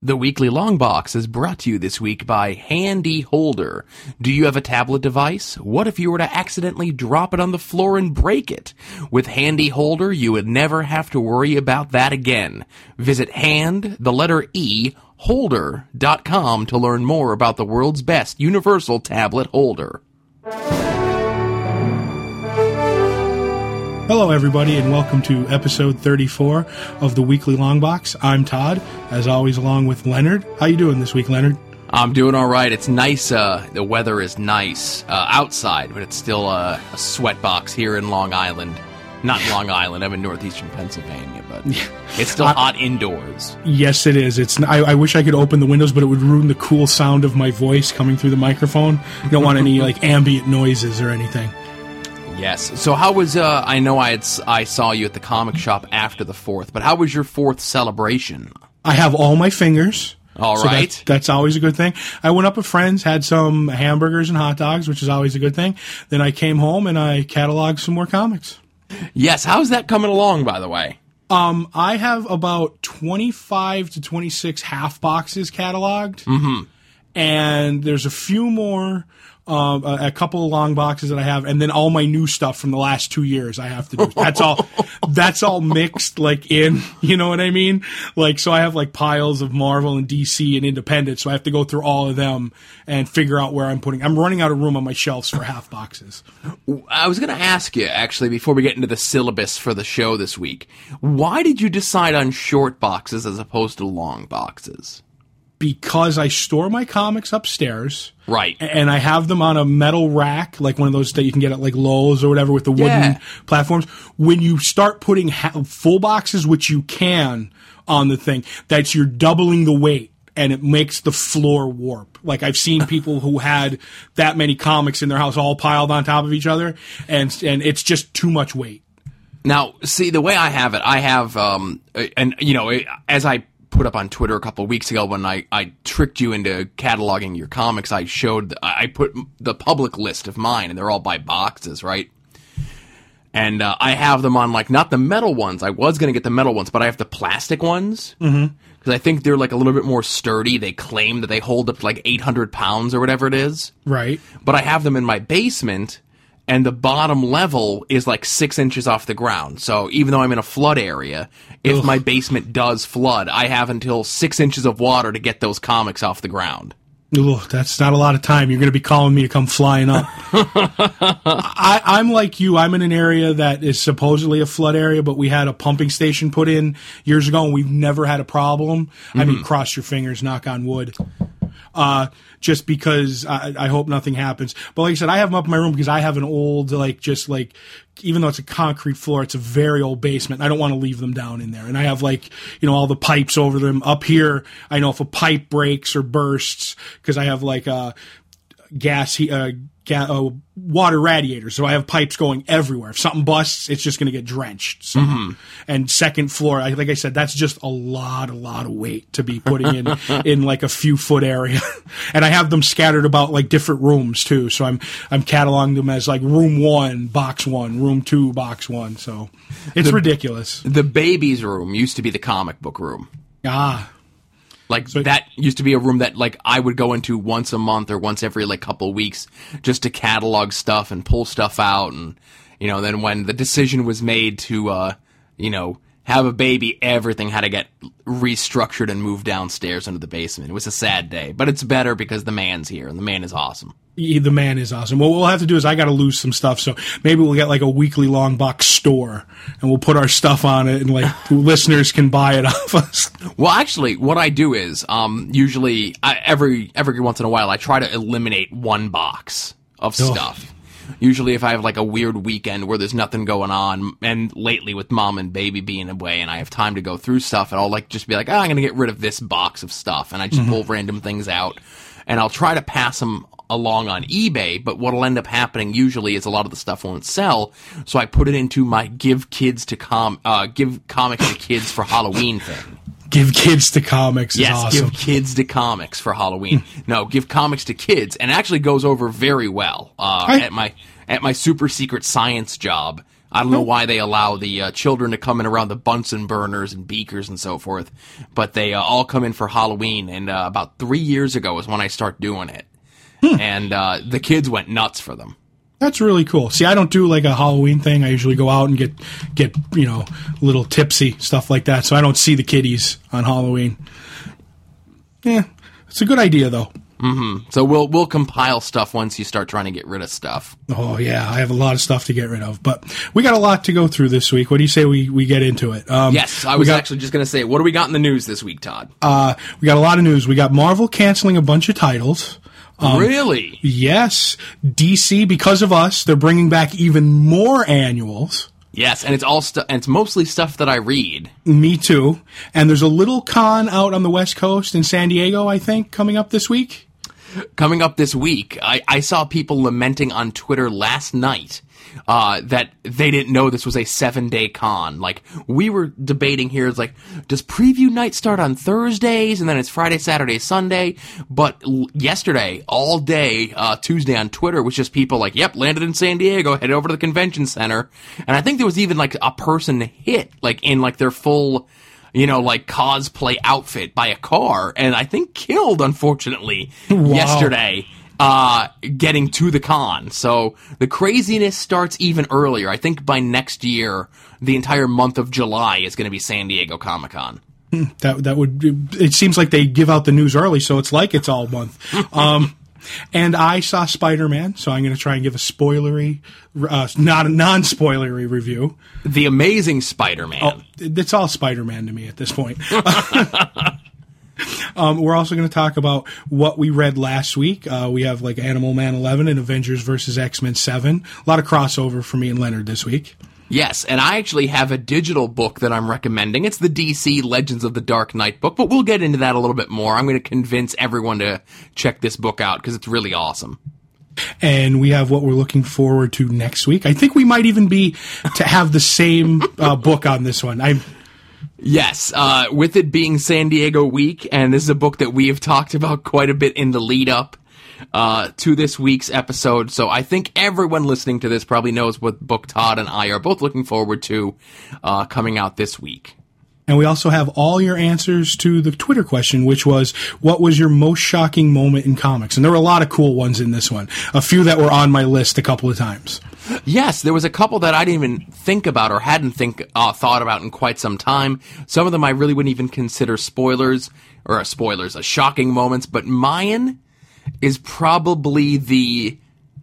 The Weekly Long Box is brought to you this week by Handy Holder. Do you have a tablet device? What if you were to accidentally drop it on the floor and break it? With Handy Holder, you would never have to worry about that again. Visit holder.com to learn more about the world's best universal tablet holder. Hello, everybody, and welcome to episode 34 of the Weekly Long Box. I'm Todd, as always, along with Leonard. How you doing this week, Leonard? I'm doing all right. It's nice. The weather is nice outside, but it's still a sweat box here in Long Island. Not Long Island. I'm in northeastern Pennsylvania, but it's still hot indoors. Yes, it is. I wish I could open the windows, but it would ruin the cool sound of my voice coming through the microphone. You don't want any ambient noises or anything. Yes. So how was, I know I saw you at the comic shop after the 4th, but how was your 4th celebration? I have all my fingers. All right. That's always a good thing. I went up with friends, had some hamburgers and hot dogs, which is always a good thing. Then I came home and I cataloged some more comics. Yes. How's that coming along, by the way? I have about 25 to 26 half boxes cataloged. Mm-hmm. And there's a few more, a couple of long boxes that I have, and then all my new stuff from the last 2 years I have to do. That's all mixed, in, you know what I mean? So I have piles of Marvel and DC and Independent, so I have to go through all of them and figure out where I'm running out of room on my shelves for half boxes. I was going to ask you, actually, before we get into the syllabus for the show this week, why did you decide on short boxes as opposed to long boxes? Because I store my comics upstairs. Right. And I have them on a metal rack, like one of those that you can get at Lowe's or whatever with the wooden platforms. When you start putting full boxes, which you can on the thing, you're doubling the weight and it makes the floor warp. I've seen people who had that many comics in their house all piled on top of each other, and it's just too much weight. Now, see, the way I have it, as I put up on Twitter a couple of weeks ago when I tricked you into cataloging your comics, I put the public list of mine, and they're all by boxes, right? And I have them on, not the metal ones. I was going to get the metal ones, but I have the plastic ones. Mm-hmm. Because I think they're, a little bit more sturdy. They claim that they hold up to, 800 pounds or whatever it is. Right. But I have them in my basement, and the bottom level is 6 inches off the ground. So even though I'm in a flood area, if my basement does flood, I have until 6 inches of water to get those comics off the ground. Ugh, that's not a lot of time. You're going to be calling me to come flying up. I'm like you. I'm in an area that is supposedly a flood area, but we had a pumping station put in years ago, and we've never had a problem. Mm-hmm. I mean, cross your fingers, knock on wood. Just because I hope nothing happens. But like I said, I have them up in my room because I have an old, even though it's a concrete floor, it's a very old basement. I don't want to leave them down in there. And I have all the pipes over them. Up here, I know if a pipe breaks or bursts, because I have water radiators, so I have pipes going everywhere. If something busts, it's just going to get drenched. So. Mm-hmm. And second floor, like I said, that's just a lot of weight to be putting in a few foot area. And I have them scattered about different rooms too. So I'm cataloging them as room 1, box 1, room 2, box 1. So it's ridiculous. The baby's room used to be the comic book room. Ah. That used to be a room that, I would go into once a month or once every, couple of weeks just to catalog stuff and pull stuff out. And, then when the decision was made to, have a baby, everything had to get restructured and moved downstairs into the basement. It was a sad day. But it's better because the man's here, and the man is awesome. The man is awesome. What we'll have to do is I got to lose some stuff, so maybe we'll get a weekly long box store, and we'll put our stuff on it, and listeners can buy it off us. Well, actually, what I do is usually every once in a while I try to eliminate one box of stuff. Usually, if I have a weird weekend where there's nothing going on, and lately with mom and baby being away, and I have time to go through stuff, and I'll just be I'm going to get rid of this box of stuff, and I just pull random things out, and I'll try to pass them along on eBay, but what'll end up happening usually is a lot of the stuff won't sell, so I put it into my give comics to kids for Halloween thing. Give kids to comics is awesome. Yes, give kids to comics for Halloween. No, give comics to kids, and it actually goes over very well. At my super secret science job, I don't know why they allow the children to come in around the Bunsen burners and beakers and so forth, but they all come in for Halloween, and about 3 years ago is when I start doing it. And the kids went nuts for them. That's really cool. See, I don't do like a Halloween thing. I usually go out and get a little tipsy, stuff like that, so I don't see the kiddies on Halloween. Yeah, it's a good idea, though. Mm-hmm. So we'll compile stuff once you start trying to get rid of stuff. Oh, yeah, I have a lot of stuff to get rid of, but we got a lot to go through this week. What do you say we get into it? Yes, I was actually just going to say, what do we got in the news this week, Todd? We got a lot of news. We got Marvel canceling a bunch of titles. Really? Yes. DC, because of us, they're bringing back even more annuals. Yes, and it's mostly stuff that I read. Me too. And there's a little con out on the West Coast in San Diego, I think, coming up this week. Coming up this week, I saw people lamenting on Twitter last night that they didn't know this was a 7-day con. Like, we were debating here, it's like, does preview night start on Thursdays, and then it's Friday, Saturday, Sunday? But yesterday, all day, Tuesday on Twitter, was just people like, yep, landed in San Diego, head over to the convention center. And I think there was even, like, a person hit, like, in, like, their full, like, cosplay outfit by a car, and I think killed, unfortunately, yesterday. Getting to the con. So the craziness starts even earlier. I think by next year, the entire month of July is going to be San Diego Comic-Con. That would. It seems like they give out the news early, so it's like it's all month. And I saw Spider-Man, so I'm going to try and give a spoilery, not a non-spoilery review. The Amazing Spider-Man. Oh, it's all Spider-Man to me at this point. We're also going to talk about what we read last week. We have like Animal Man 11 and Avengers vs. X-Men 7. A lot of crossover for me and Leonard this week. Yes, and I actually have a digital book that I'm recommending. It's the DC Legends of the Dark Knight book, but we'll get into that a little bit more. I'm going to convince everyone to check this book out because it's really awesome. And we have what we're looking forward to next week. I think we might even be to have the same book on this one. Yes, with it being San Diego week, and this is a book that we have talked about quite a bit in the lead up to this week's episode, so I think everyone listening to this probably knows what book Todd and I are both looking forward to coming out this week. And we also have all your answers to the Twitter question, which was, what was your most shocking moment in comics? And there were a lot of cool ones in this one. A few that were on my list a couple of times. Yes, there was a couple that I didn't even think about or hadn't thought about in quite some time. Some of them I really wouldn't even consider spoilers, shocking moments. But mine is probably the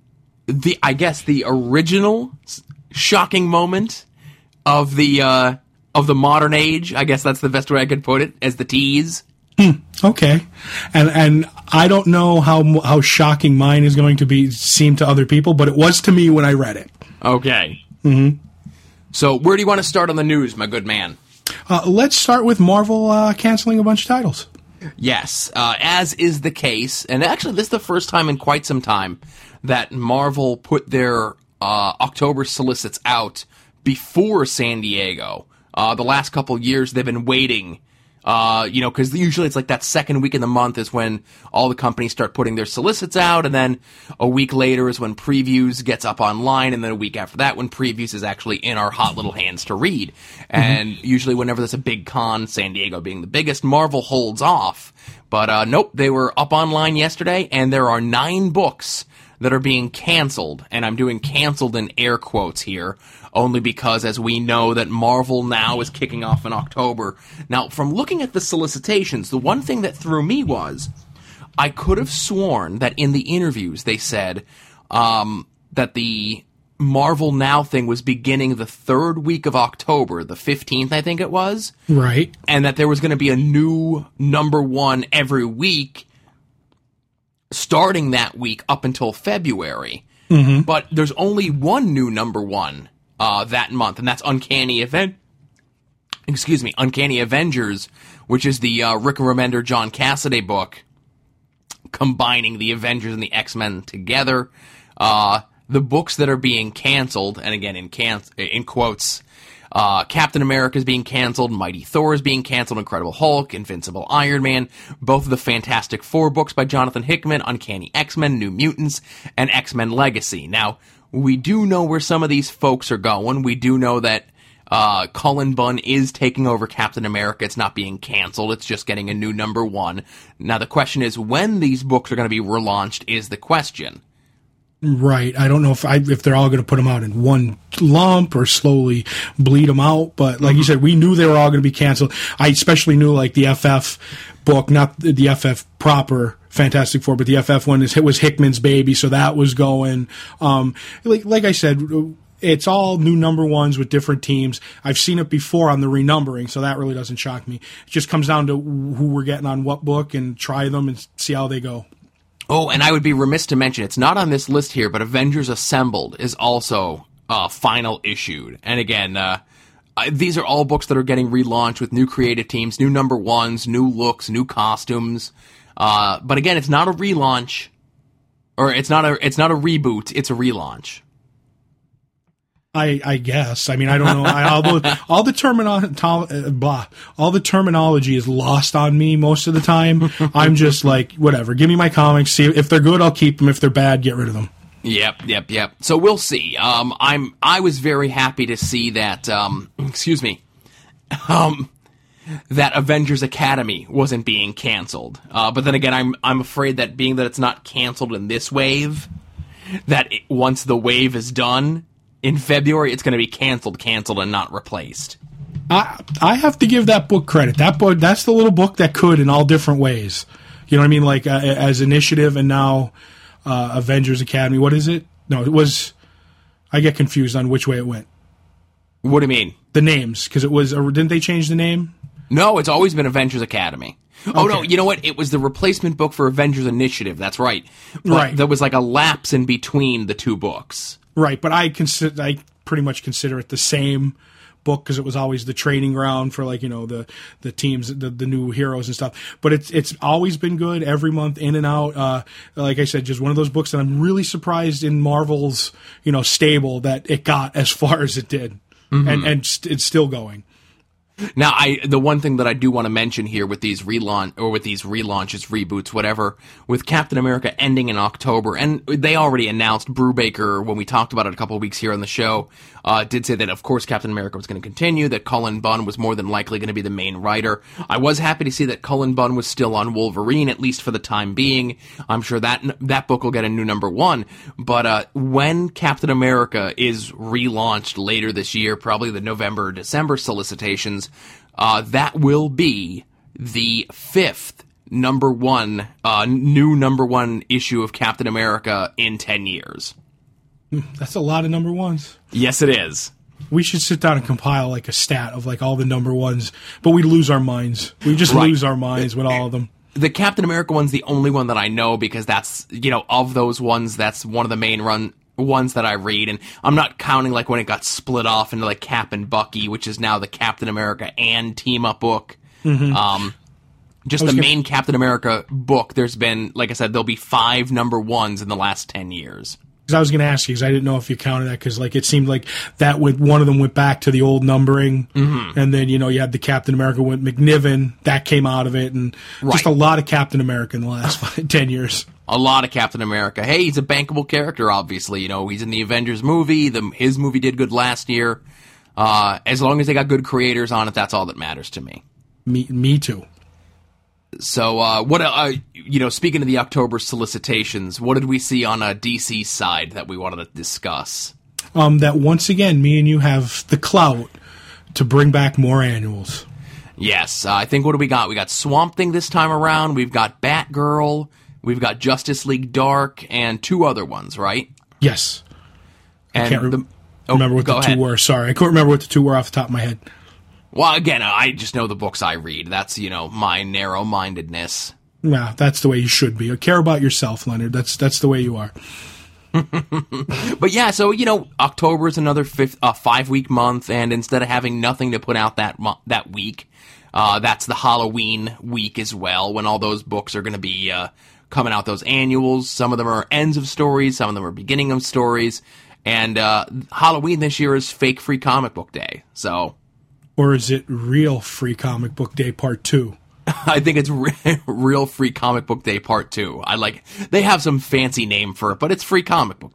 original shocking moment of the modern age. I guess that's the best way I could put it, as the tease. Okay. And I don't know how shocking mine is going to seem to other people, but it was to me when I read it. Okay. Mm-hmm. So where do you want to start on the news, my good man? Let's start with Marvel canceling a bunch of titles. Yes, as is the case, and actually this is the first time in quite some time that Marvel put their October solicits out before San Diego. The last couple years they've been waiting, because usually it's like that second week in the month is when all the companies start putting their solicits out, and then a week later is when Previews gets up online, and then a week after that when Previews is actually in our hot little hands to read. And usually whenever there's a big con, San Diego being the biggest, Marvel holds off. But nope, they were up online yesterday, and there are 9 books that are being canceled, and I'm doing canceled in air quotes here, only because, as we know, that Marvel now is kicking off in October. Now, from looking at the solicitations, the one thing that threw me was, I could have sworn that in the interviews they said that the Marvel Now thing was beginning the 3rd week of October, the 15th, I think it was. Right. And that there was going to be a new #1 every week, starting that week up until February. Mm-hmm. But there's only one new #1 that month, and that's Uncanny Avengers, which is the Rick Remender, John Cassaday book, combining the Avengers and the X-Men together. The books that are being canceled, and again in quotes, Captain America is being canceled, Mighty Thor is being canceled, Incredible Hulk, Invincible Iron Man, both of the Fantastic Four books by Jonathan Hickman, Uncanny X-Men, New Mutants, and X-Men Legacy. Now, we do know where some of these folks are going. We do know that Cullen Bunn is taking over Captain America. It's not being canceled. It's just getting a new #1. Now, the question is when these books are going to be relaunched is the question. Right. I don't know if they're all going to put them out in one lump or slowly bleed them out. But like you said, we knew they were all going to be canceled. I especially knew like the FF book, not the FF proper Fantastic Four, but the FF one was Hickman's baby. So that was going. Like I said, it's all new #1s with different teams. I've seen it before on the renumbering, so that really doesn't shock me. It just comes down to who we're getting on what book and try them and see how they go. Oh, and I would be remiss to mention, it's not on this list here, but Avengers Assembled is also final issued. And again, these are all books that are getting relaunched with new creative teams, new #1s, new looks, new costumes. But again, it's not a relaunch, or it's not a reboot, it's a relaunch. I guess. I mean, I don't know. All the terminology is lost on me most of the time. I'm just like, whatever. Give me my comics. See if they're good, I'll keep them. If they're bad, get rid of them. Yep. So we'll see. I was very happy to see that. That Avengers Academy wasn't being canceled. But then again, I'm afraid that being that it's not canceled in this wave, that once the wave is done in February, it's going to be canceled, and not replaced. I have to give that book credit. That book, that's the little book that could in all different ways. You know what I mean? Like as Initiative and now Avengers Academy. What is it? No, it was. I get confused on which way it went. What do you mean? The names, because it was. Didn't they change the name? No, it's always been Avengers Academy. Oh, okay. No, you know what? It was the replacement book for Avengers Initiative. That's right. But right. There was like a lapse in between the two books. Right, but I pretty much consider it the same book because it was always the training ground for like, you know, the teams, the new heroes and stuff. But it's always been good every month, in and out. Like I said, just one of those books that I'm really surprised in Marvel's, you know, stable that it got as far as it did, and it's still going. Now, the one thing that I do want to mention here with these relaunches, reboots, whatever, with Captain America ending in October, and they already announced, Brubaker, when we talked about it a couple of weeks here on the show, did say that, of course, Captain America was going to continue, that Cullen Bunn was more than likely going to be the main writer. I was happy to see that Cullen Bunn was still on Wolverine, at least for the time being. I'm sure that book will get a new #1, but when Captain America is relaunched later this year, probably the November or December solicitations, that will be the 5th new #1 issue of Captain America in 10 years. That's a lot of #1s. Yes, it is. We should sit down and compile like a stat of like all the #1s, but we lose our minds. We just lose our minds with all of them. The Captain America one's the only one that I know because that's, you know, of those ones, that's one of the main ones that I read, and I'm not counting like when it got split off into like Cap and Bucky, which is now the Captain America and Team Up book. Just the main Captain America book, there's been, like I said, there'll be 5 #1s in the last 10 years. Because I was going to ask you, because I didn't know if you counted that, because like it seemed like that one of them went back to the old numbering, and then, you know, you had the Captain America with McNiven, that came out of it, and just a lot of Captain America in the last 10 years. A lot of Captain America. Hey, he's a bankable character, obviously. You know, he's in the Avengers movie. His movie did good last year. As long as they got good creators on it, that's all that matters to me. Me too. So, you know, speaking of the October solicitations, what did we see on a DC side that we wanted to discuss? That once again, me and you have the clout to bring back more annuals. Yes, I think what do we got? We got Swamp Thing this time around. We've got Batgirl. We've got Justice League Dark and 2 other ones, right? Yes. And I can't remember what the 2 were. Sorry, I couldn't remember what the 2 were off the top of my head. Well, again, I just know the books I read. That's, you know, my narrow-mindedness. Yeah, that's the way you should be. Care about yourself, Leonard. That's the way you are. But yeah, so, you know, October is another 5-week month, and instead of having nothing to put out that week, that's the Halloween week as well, when all those books are going to be coming out, those annuals. Some of them are ends of stories, some of them are beginning of stories, and Halloween this year is Fake Free Comic Book Day, so... Or is it Real Free Comic Book Day Part 2? I think it's Real Free Comic Book Day Part 2. They have some fancy name for it, but it's Free Comic Book Day.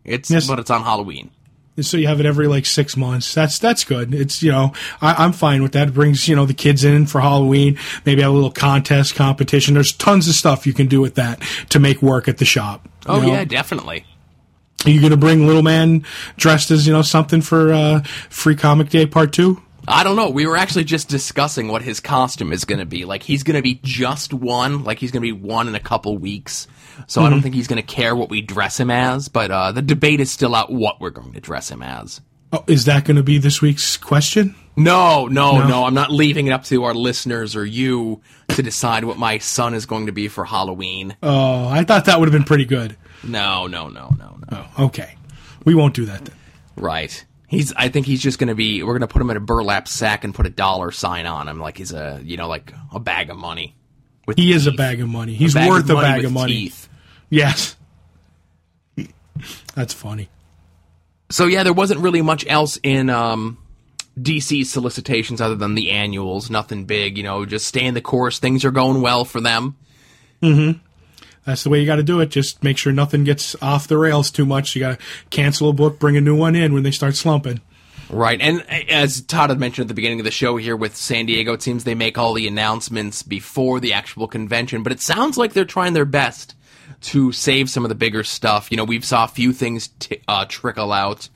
But it's on Halloween. So you have it every like 6 months. That's good. It's, I'm fine with that. It brings, the kids in for Halloween. Maybe have a little competition. There's tons of stuff you can do with that to make work at the shop. Oh, yeah, definitely. Are you going to bring Little Man dressed as, something for Free Comic Day Part 2? I don't know. We were actually just discussing what his costume is going to be. Like, he's going to be just one. Like, he's going to be one in a couple weeks. So I don't think he's going to care what we dress him as. But the debate is still out what we're going to dress him as. Oh, is that going to be this week's question? No. I'm not leaving it up to our listeners or you to decide what my son is going to be for Halloween. Oh, I thought that would have been pretty good. No. Oh, okay. We won't do that then. Right. I think he's just going to be, we're going to put him in a burlap sack and put a dollar sign on him like he's a, like a bag of money. He is a bag of money. He's worth a bag of money. Teeth. Yes. That's funny. So yeah, there wasn't really much else in DC solicitations other than the annuals. Nothing big, just stay in the course. Things are going well for them. Mm-hmm. That's the way you got to do it. Just make sure nothing gets off the rails too much. You got to cancel a book, bring a new one in when they start slumping. Right, and as Todd had mentioned at the beginning of the show here with San Diego, it seems they make all the announcements before the actual convention, but it sounds like they're trying their best to save some of the bigger stuff. We've saw a few things trickle out.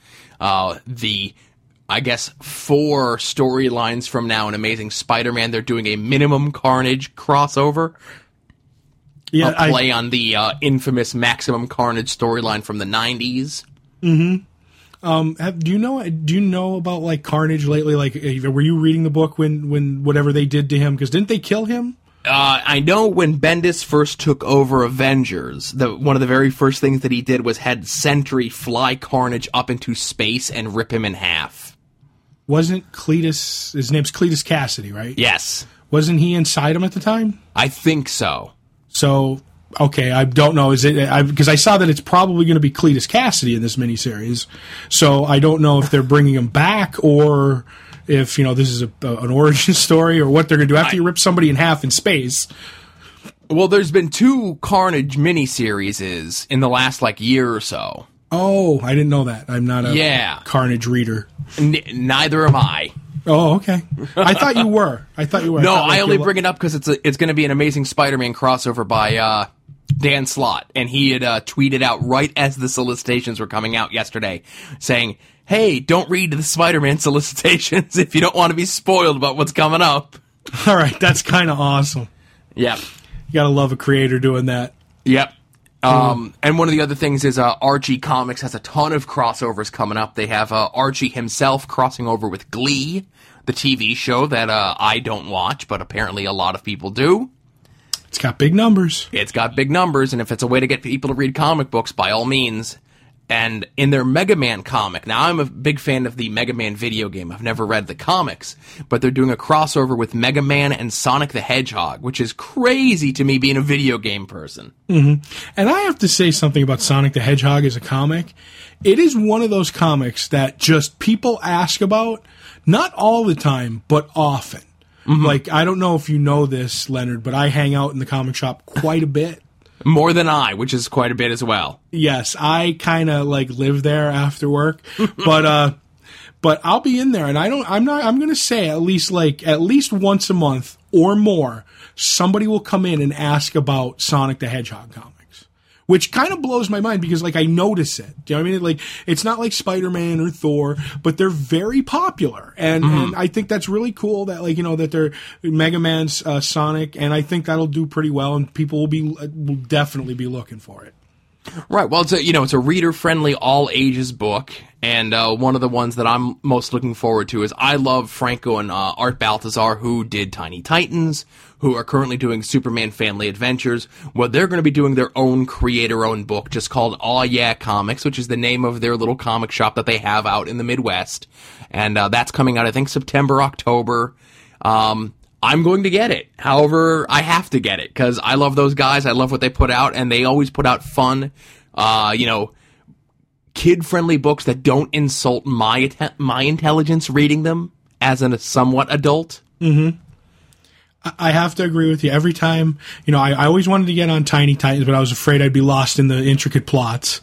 I guess 4 storylines from now in Amazing Spider-Man, they're doing a Minimum Carnage crossover. Yeah, a play on the infamous Maximum Carnage storyline from the 90s. Mm-hmm. Do you know about like Carnage lately? Like, were you reading the book when whatever they did to him? Because didn't they kill him? I know when Bendis first took over Avengers, one of the very first things that he did was had Sentry fly Carnage up into space and rip him in half. Wasn't Cletus? His name's Cletus Cassidy, right? Yes. Wasn't he inside him at the time? I think so. So. Okay, I don't know. Is it because I saw that it's probably going to be Cletus Cassidy in this miniseries, so I don't know if they're bringing him back or if this is an origin story or what they're going to do after you rip somebody in half in space. Well, there's been 2 Carnage miniseries in the last year or so. Oh, I didn't know that. I'm not a Carnage reader. Neither am I. Oh, okay. I thought you were. No, I only bring it up because it's going to be an Amazing Spider-Man crossover by Dan Slott, and he had tweeted out right as the solicitations were coming out yesterday, saying, "Hey, don't read the Spider-Man solicitations if you don't want to be spoiled about what's coming up." All right, that's kind of awesome. Yep. You gotta love a creator doing that. Yep. And one of the other things is Archie Comics has a ton of crossovers coming up. They have Archie himself crossing over with Glee, the TV show that I don't watch, but apparently a lot of people do. It's got big numbers. It's got big numbers, and if it's a way to get people to read comic books, by all means. And in their Mega Man comic, now I'm a big fan of the Mega Man video game. I've never read the comics, but they're doing a crossover with Mega Man and Sonic the Hedgehog, which is crazy to me being a video game person. Mm-hmm. And I have to say something about Sonic the Hedgehog as a comic. It is one of those comics that just people ask about, not all the time, but often. Mm-hmm. I don't know if you know this, Leonard, but I hang out in the comic shop quite a bit. More than I, which is quite a bit as well. Yes, I kind of live there after work, but I'll be in there, and I'm going to say at least once a month or more, somebody will come in and ask about Sonic the Hedgehog comics, which kind of blows my mind because I notice it. Do you know what I mean? It's not like Spider-Man or Thor, but they're very popular, and I think that's really cool that that they're Mega Man's Sonic, and I think that'll do pretty well, and people will definitely be looking for it. Right. Well, it's a reader-friendly, all-ages book, and one of the ones that I'm most looking forward to is I love Franco and Art Baltazar, who did Tiny Titans, who are currently doing Superman Family Adventures. Well, they're going to be doing their own creator-owned book just called Aw Yeah Comics, which is the name of their little comic shop that they have out in the Midwest. And that's coming out, I think, September, October. I'm going to get it. However, I have to get it because I love those guys. I love what they put out, and they always put out fun, kid-friendly books that don't insult my intelligence reading them as a somewhat adult. Mm-hmm. I have to agree with you. Every time, I always wanted to get on Tiny Titans, but I was afraid I'd be lost in the intricate plots.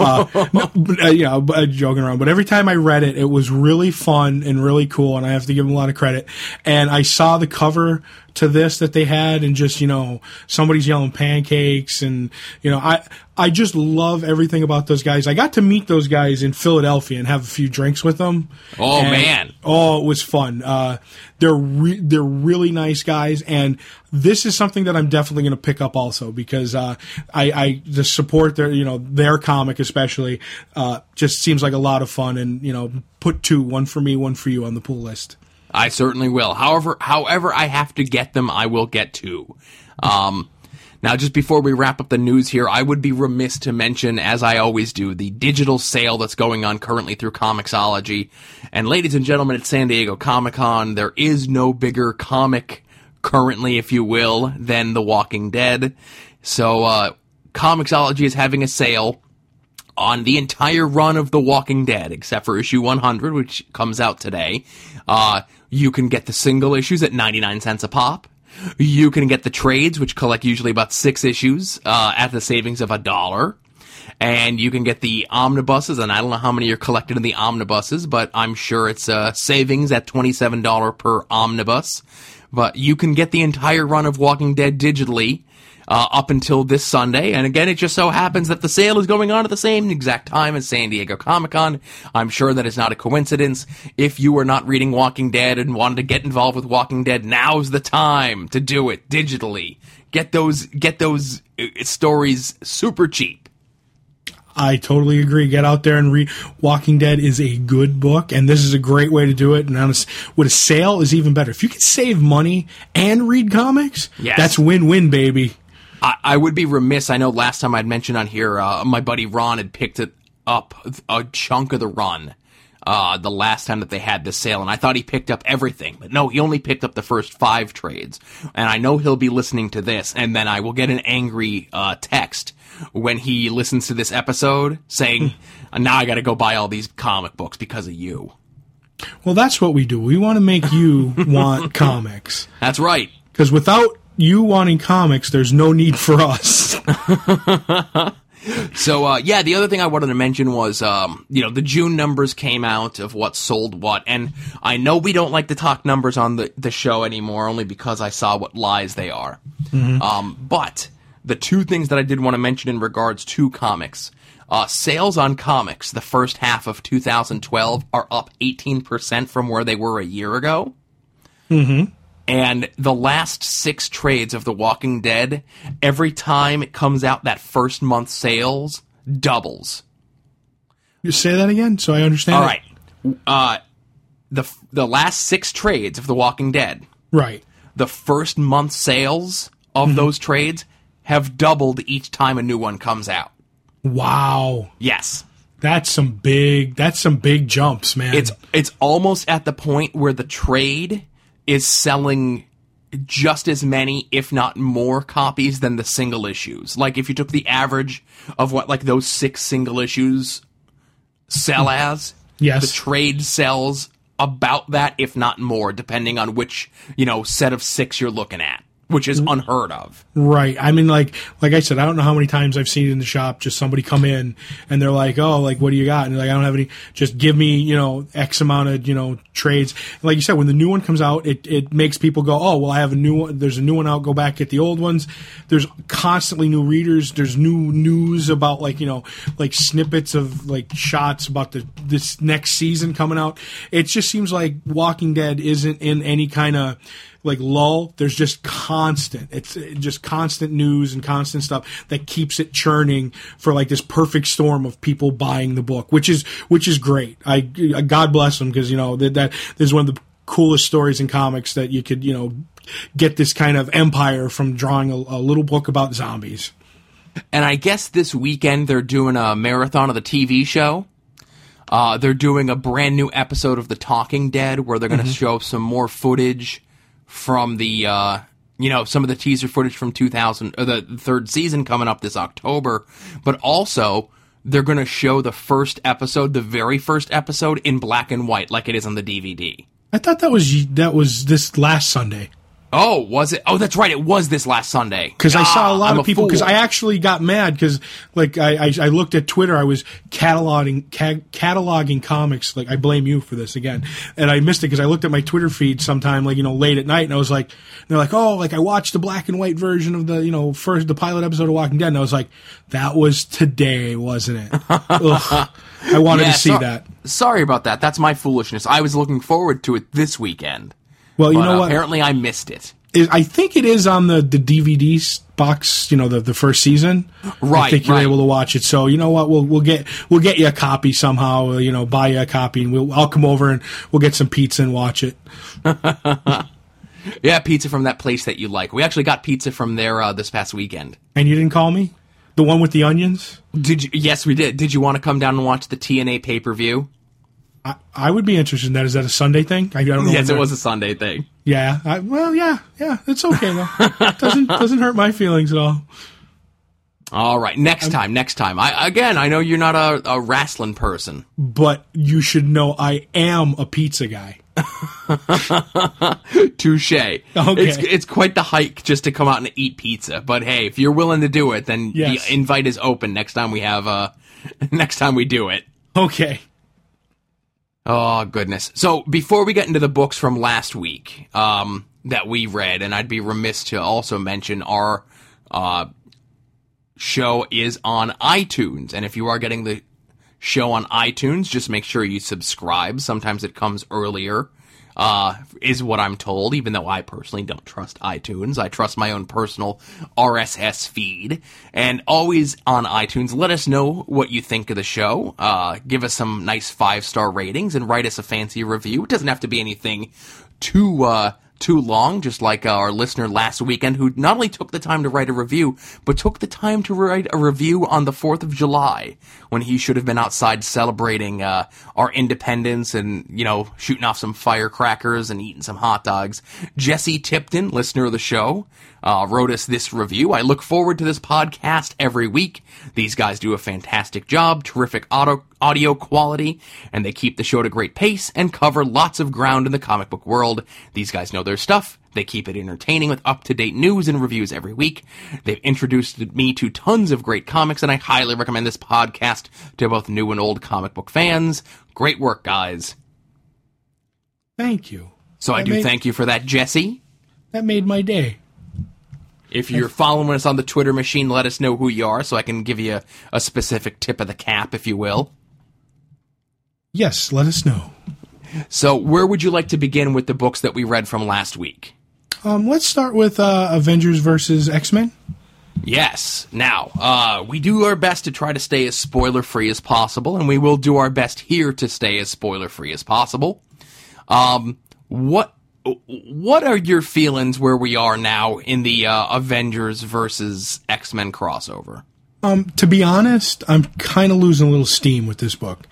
Joking around. But every time I read it, it was really fun and really cool, and I have to give them a lot of credit. And I saw the cover to this that they had, and just, somebody's yelling pancakes, and, I just love everything about those guys. I got to meet those guys in Philadelphia and have a few drinks with them. Oh, man. Oh, it was fun. They're really nice guys, and this is something that I'm definitely going to pick up also, because I just support their comic especially. Just seems like a lot of fun, and put two, one for me, one for you on the pool list. I certainly will. However I have to get them, I will get two. Now, just before we wrap up the news here, I would be remiss to mention, as I always do, the digital sale that's going on currently through Comixology. And ladies and gentlemen, at San Diego Comic-Con, there is no bigger comic currently, if you will, than The Walking Dead. So, Comixology is having a sale on the entire run of The Walking Dead, except for issue 100, which comes out today. You can get the single issues at 99 cents a pop. You can get the trades, which collect usually about 6 issues, at the savings of $1. And you can get the omnibuses, and I don't know how many are collected in the omnibuses, but I'm sure it's savings at $27 per omnibus. But you can get the entire run of Walking Dead digitally up until this Sunday. And again, it just so happens that the sale is going on at the same exact time as San Diego Comic-Con. I'm sure that is not a coincidence. If you are not reading Walking Dead and wanted to get involved with Walking Dead, now's the time to do it digitally. Get those stories super cheap. I totally agree. Get out there and read. Walking Dead is a good book, and this is a great way to do it. And with a sale is even better. If you can save money and read comics, yes, that's win-win, baby. I would be remiss. I know last time I'd mentioned on here, my buddy Ron had picked it up, a chunk of the run, the last time that they had this sale, and I thought he picked up everything. But no, he only picked up the first 5 trades. And I know he'll be listening to this, and then I will get an angry text when he listens to this episode saying, now I gotta go buy all these comic books because of you. Well, that's what we do. We want to make you want comics. That's right. Because without you wanting comics, there's no need for us. So, the other thing I wanted to mention was, the June numbers came out of what sold what, and I know we don't like to talk numbers on the show anymore, only because I saw what lies they are. Mm-hmm. But the two things that I did want to mention in regards to comics, sales on comics the first half of 2012 are up 18% from where they were a year ago. Mm-hmm. And the last 6 trades of The Walking Dead, every time it comes out, that first month sales doubles. You say that again so I understand. All right. The last 6 trades of The Walking Dead. Right. The first month sales of those trades have doubled each time a new one comes out. Wow. Yes. That's some big jumps, man. It's almost at the point where the trade is selling just as many, if not more, copies than the single issues. Like, if you took the average of what, like, those 6 single issues sell as, yes, the trade sells about that, if not more, depending on which, set of 6 you're looking at, which is unheard of. Right. I mean, like I said, I don't know how many times I've seen it in the shop, just somebody come in and they're like, oh, like, what do you got? And they're like, I don't have any, just give me, X amount of, trades. Like you said, when the new one comes out, it makes people go, oh, well, I have a new one. There's a new one out. Go back, get the old ones. There's constantly new readers. There's new news about like snippets of like shots about this next season coming out. It just seems like Walking Dead isn't in any kind of like lull. There's just it's just constant news and constant stuff that keeps it churning for like this perfect storm of people buying the book, which is great. God bless them, because that is one of the coolest stories in comics, that you could get this kind of empire from drawing a little book about zombies. And I guess this weekend they're doing a marathon of the TV show. They're doing a brand new episode of The Talking Dead where they're going to show some more footage from the, some of the teaser footage from the 3rd season coming up this October. But also, they're going to show the very first episode in black and white, like it is on the DVD. I thought that was this last Sunday. Oh, was it? Oh, that's right. It was this last Sunday. Because I saw a lot I'm of people. fool. Because I actually got mad because, like, I looked at Twitter. I was cataloging comics. Like, I blame you for this again, and I missed it because I looked at my Twitter feed sometime, like, late at night, and I was like, they're like, oh, like I watched the black and white version of the, the pilot episode of Walking Dead, and I was like, that was today, wasn't it? Ugh. I wanted to see that. Sorry about that. That's my foolishness. I was looking forward to it this weekend. Well, you but, know what? Apparently, I missed it. I think it is on the DVD box, the first season. Right. I think you're able to watch it. So you know what? We'll get you a copy somehow. Buy you a copy, and I'll come over and we'll get some pizza and watch it. Yeah, pizza from that place that you like. We actually got pizza from there this past weekend. And you didn't call me? The one with the onions? Did you? Yes, we did. Did you want to come down and watch the TNA pay-per-view? I would be interested in that. Is that a Sunday thing? I don't know. Yes, it was a Sunday thing. Yeah. Yeah. It's okay though. doesn't hurt my feelings at all. All right, next time. I know you're not a wrestling person, but you should know I am a pizza guy. Touche. Okay. It's quite the hike just to come out and eat pizza. But hey, if you're willing to do it, then yes. The invite is open next time we do it. Okay. Oh, goodness. So, before we get into the books from last week that we read, and I'd be remiss to also mention our show is on iTunes. And if you are getting the show on iTunes, just make sure you subscribe. Sometimes it comes earlier, is what I'm told, even though I personally don't trust iTunes. I trust my own personal RSS feed. And always on iTunes, let us know what you think of the show. Give us some nice 5-star ratings and write us a fancy review. It doesn't have to be anything too long, just like our listener last weekend, who not only took the time to write a review, but took the time to write a review on the 4th of July, when he should have been outside celebrating our independence and, shooting off some firecrackers and eating some hot dogs. Jesse Tipton, listener of the show, wrote us this review. I look forward to this podcast every week. These guys do a fantastic job, terrific audio quality, and they keep the show at a great pace and cover lots of ground in the comic book world. These guys know their stuff. They keep it entertaining with up-to-date news and reviews every week. They've introduced me to tons of great comics, and I highly recommend this podcast to both new and old comic book fans. Great work, guys. Thank you. So I do thank you for that, Jesse. That made my day. If you're following us on the Twitter machine, let us know who you are so I can give you a specific tip of the cap, if you will. Yes, let us know. So where would you like to begin with the books that we read from last week? Let's start with Avengers versus X-Men. Yes. Now, we do our best to try to stay as spoiler-free as possible, and we will do our best here to stay as spoiler-free as possible. What are your feelings where we are now in the Avengers versus X-Men crossover? To be honest, I'm kind of losing a little steam with this book.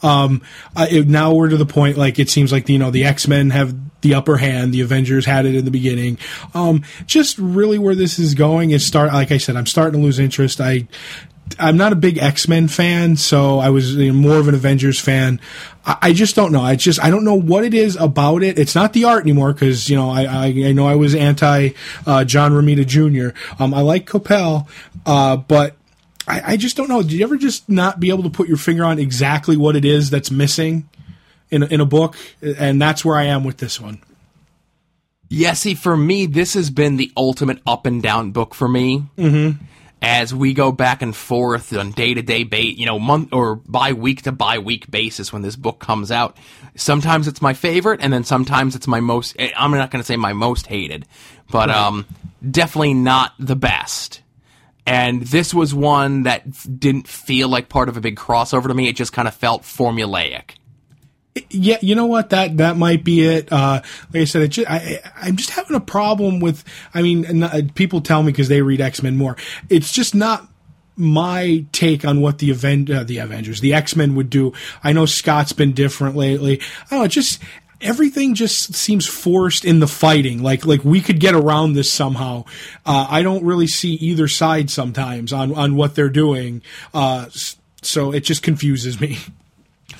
Now we're to the point, like, it seems like, the X-Men have the upper hand. The Avengers had it in the beginning. Just really where this is going is like I said, I'm starting to lose interest. I'm not a big X-Men fan, so I was more of an Avengers fan. I just don't know. I don't know what it is about it. It's not the art anymore, because, I know I was anti John Romita Jr. I like Coppell, but I just don't know. Did you ever just not be able to put your finger on exactly what it is that's missing in a book? And that's where I am with this one. Yeah, see, for me, this has been the ultimate up and down book for me. Mm-hmm. As we go back and forth on day-to-day, month or week to week basis when this book comes out. Sometimes it's my favorite, and then sometimes it's my most, I'm not going to say my most hated, but definitely not the best. And this was one that didn't feel like part of a big crossover to me. It just kind of felt formulaic. Yeah, you know what? That might be it. Like I said, I'm just having a problem with. People tell me because they read X-Men more. It's just not my take on what the Avengers, the X-Men would do. I know Scott's been different lately. I don't know. Everything just seems forced in the fighting. Like we could get around this somehow. I don't really see either side sometimes on what they're doing. So it just confuses me.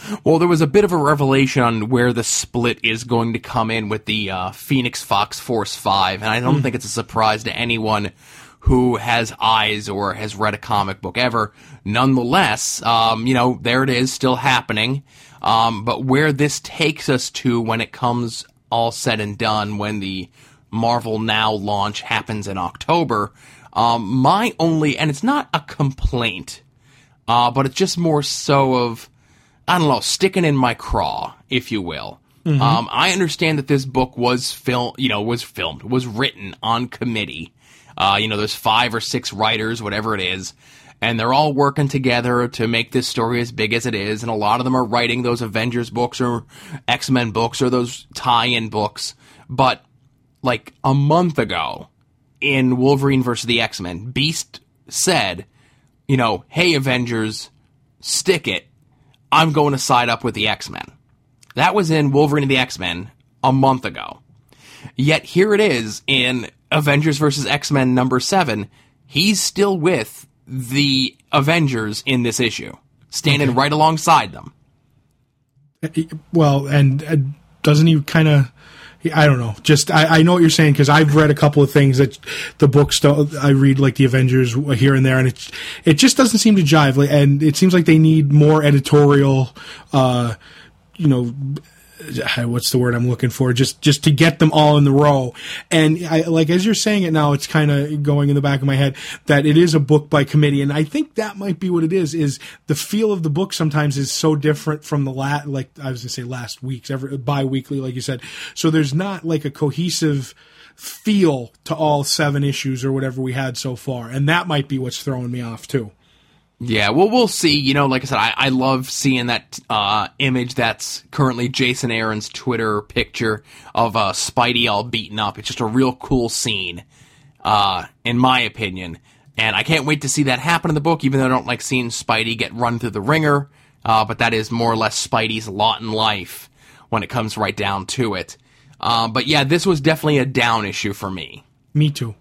Well, there was a bit of a revelation on where the split is going to come in with the Phoenix Fox Force 5, and I don't think it's a surprise to anyone who has eyes or has read a comic book ever. Nonetheless, there it is, still happening. But where this takes us to when it comes all said and done, when the Marvel Now launch happens in October, my only, and it's not a complaint, but it's just more so of, I don't know, sticking in my craw, if you will. I understand that this book was written on committee. There's 5 or 6 writers, whatever it is, and they're all working together to make this story as big as it is, and a lot of them are writing those Avengers books or X-Men books or those tie-in books. But, like, a month ago, in Wolverine vs. the X-Men, Beast said, hey, Avengers, stick it. I'm going to side up with the X-Men. That was in Wolverine and the X-Men a month ago. Yet here it is in Avengers vs. X-Men number 7. He's still with the Avengers in this issue, standing right alongside them. Well, and doesn't he kind of... I don't know. Just I know what you're saying, because I've read a couple of things that the books don't. I read like the Avengers here and there, and it just doesn't seem to jive. And it seems like they need more editorial. What's the word I'm looking for? Just to get them all in the row. And as you're saying it now, it's kind of going in the back of my head that it is a book by committee. And I think that might be what it is the feel of the book sometimes is so different from last week's, bi-weekly, like you said. So there's not like a cohesive feel to all 7 issues or whatever we had so far. And that might be what's throwing me off too. Yeah, well, we'll see. Like I said, I love seeing that image that's currently Jason Aaron's Twitter picture of Spidey all beaten up. It's just a real cool scene, in my opinion. And I can't wait to see that happen in the book, even though I don't like seeing Spidey get run through the ringer. But that is more or less Spidey's lot in life when it comes right down to it. But yeah, this was definitely a down issue for me. Me too.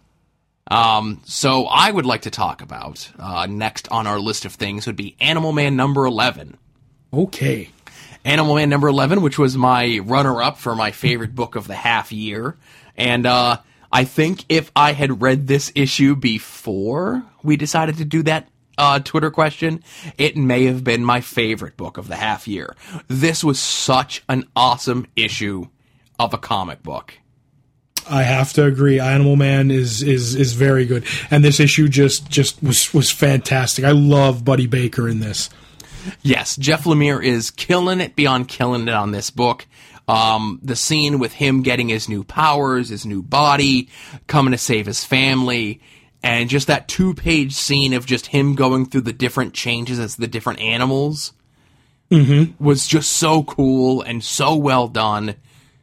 So I would like to talk about, next on our list of things would be Animal Man number 11. Okay. Animal Man number 11, which was my runner-up for my favorite book of the half year. And, I think if I had read this issue before we decided to do that, Twitter question, it may have been my favorite book of the half year. This was such an awesome issue of a comic book. I have to agree. Animal Man is very good, and this issue just was fantastic. I love Buddy Baker in this. Yes, Jeff Lemire is killing it beyond killing it on this book. The scene with him getting his new powers, his new body, coming to save his family, and just that 2-page scene of just him going through the different changes as the different animals was just so cool and so well done.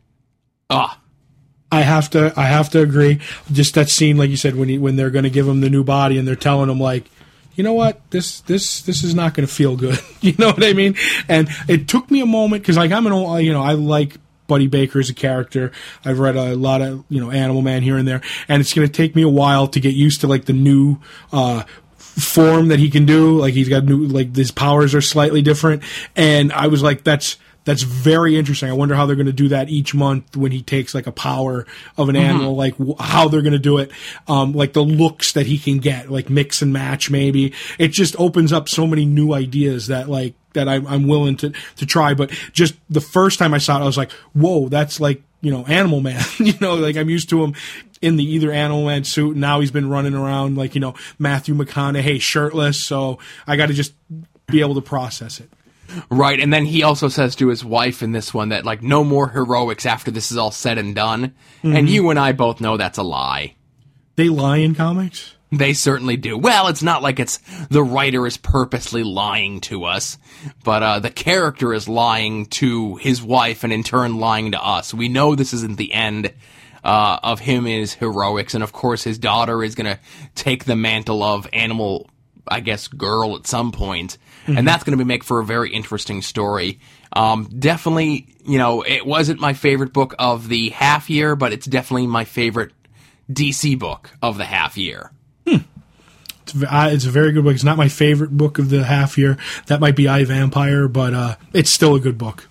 I have to agree. Just that scene, like you said, when they're going to give him the new body and they're telling him, like, you know what, this is not going to feel good. You know what I mean? And it took me a moment, because like I like Buddy Baker as a character. I've read a lot of Animal Man here and there, and it's going to take me a while to get used to like the new form that he can do. Like he's got new, like his powers are slightly different, and I was like, that's very interesting. I wonder how they're going to do that each month when he takes like a power of an animal, like how they're going to do it. Like the looks that he can get, like mix and match maybe. It just opens up so many new ideas that I'm willing to try. But just the first time I saw it, I was like, whoa, that's like, Animal Man. Like I'm used to him in the either Animal Man suit, and now he's been running around like, Matthew McConaughey shirtless. So I got to just be able to process it. Right, and then he also says to his wife in this one that, like, no more heroics after this is all said and done. And you and I both know that's a lie. They lie in comics? They certainly do. Well, it's not like the writer is purposely lying to us, but the character is lying to his wife and in turn lying to us. We know this isn't the end of him and his heroics, and of course his daughter is going to take the mantle of animal, I guess, girl at some point. And that's going to make for a very interesting story. Definitely, it wasn't my favorite book of the half year, but it's definitely my favorite DC book of the half year. It's It's a very good book. It's not my favorite book of the half year. That might be I, Vampire, but it's still a good book.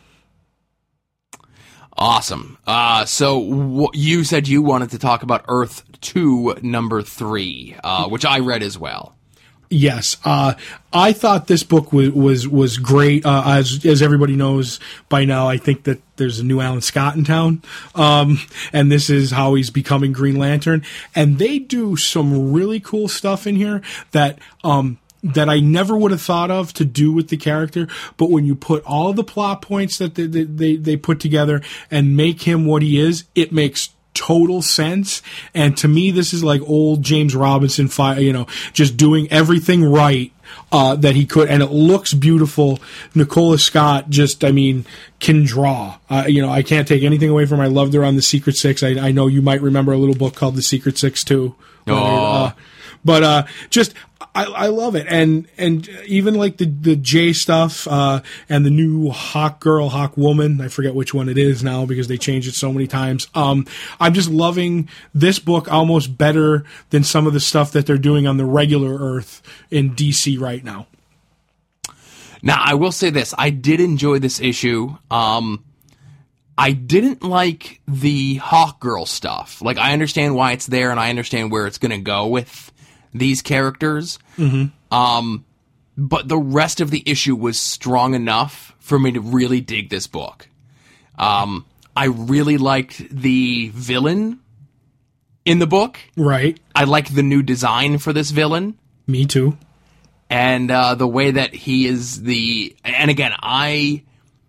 Awesome. So you said you wanted to talk about Earth 2, number 3, which I read as well. Yes, I thought this book was great. As everybody knows by now, I think that there's a new Alan Scott in town, and this is how he's becoming Green Lantern. And they do some really cool stuff in here that I never would have thought of to do with the character. But when you put all the plot points that they put together and make him what he is, it makes total sense. And to me, this is like old James Robinson, just doing everything right that he could, and it looks beautiful. Nicola Scott can draw. I can't take anything away from her. I loved her on The Secret Six. I know you might remember a little book called The Secret Six too. I love it, and even like the J stuff and the new Hawk Girl, Hawk Woman. I forget which one it is now because they changed it so many times. I'm just loving this book almost better than some of the stuff that they're doing on the regular Earth in DC right now. Now, I will say this: I did enjoy this issue. I didn't like the Hawk Girl stuff. Like, I understand why it's there, and I understand where it's going to go with these characters. Mm-hmm. But the rest of the issue was strong enough for me to really dig this book. I really liked the villain in the book. Right. I like the new design for this villain. Me too. And the way that he is and again, I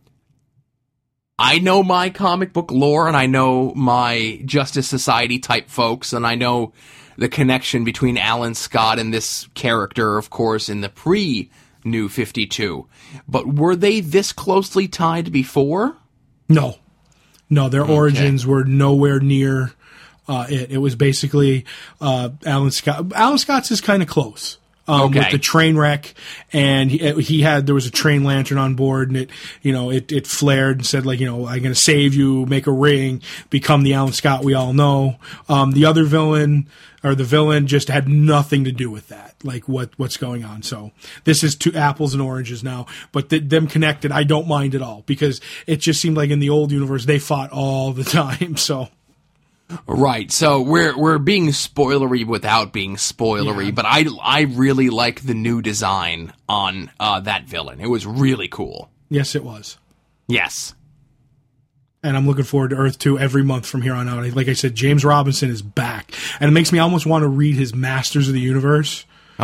know my comic book lore, and I know my Justice Society type folks, and I know the connection between Alan Scott and this character, of course, in the pre-New 52. But were they this closely tied before? No, their origins were nowhere near it. It was basically Alan Scott. Alan Scott's is kind of close. With the train wreck, and there was a train lantern on board, and it flared and said, I'm going to save you, make a ring, become the Alan Scott we all know. The other villain, or the villain, just had nothing to do with that, like what's going on. So this is two apples and oranges now, but them connected, I don't mind at all, because it just seemed like in the old universe they fought all the time. So. Right, so we're being spoilery without being spoilery, but I really like the new design on that villain. It was really cool. Yes, it was. Yes. And I'm looking forward to Earth 2 every month from here on out. Like I said, James Robinson is back, and it makes me almost want to read his Masters of the Universe.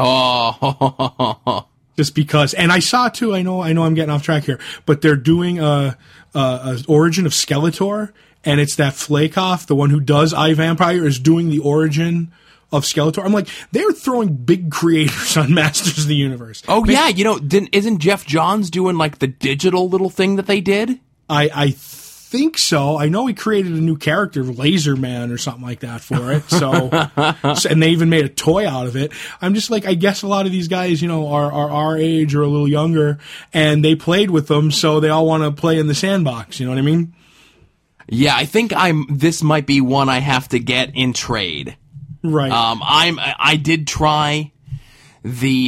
Oh. Just because, and I saw too, I know I'm getting off track here, but they're doing a origin of Skeletor. And it's that Flakeoff, the one who does I, Vampire, is doing the origin of Skeletor. I'm like, they're throwing big creators on Masters of the Universe. Oh, yeah. Isn't Jeff Johns doing, like, the digital little thing that they did? I think so. I know he created a new character, Laser Man or something like that for it. So and they even made a toy out of it. I'm just like, I guess a lot of these guys, are our age or a little younger, and they played with them, so they all want to play in the sandbox. You know what I mean? Yeah, I think this might be one I have to get in trade. Right. I did try the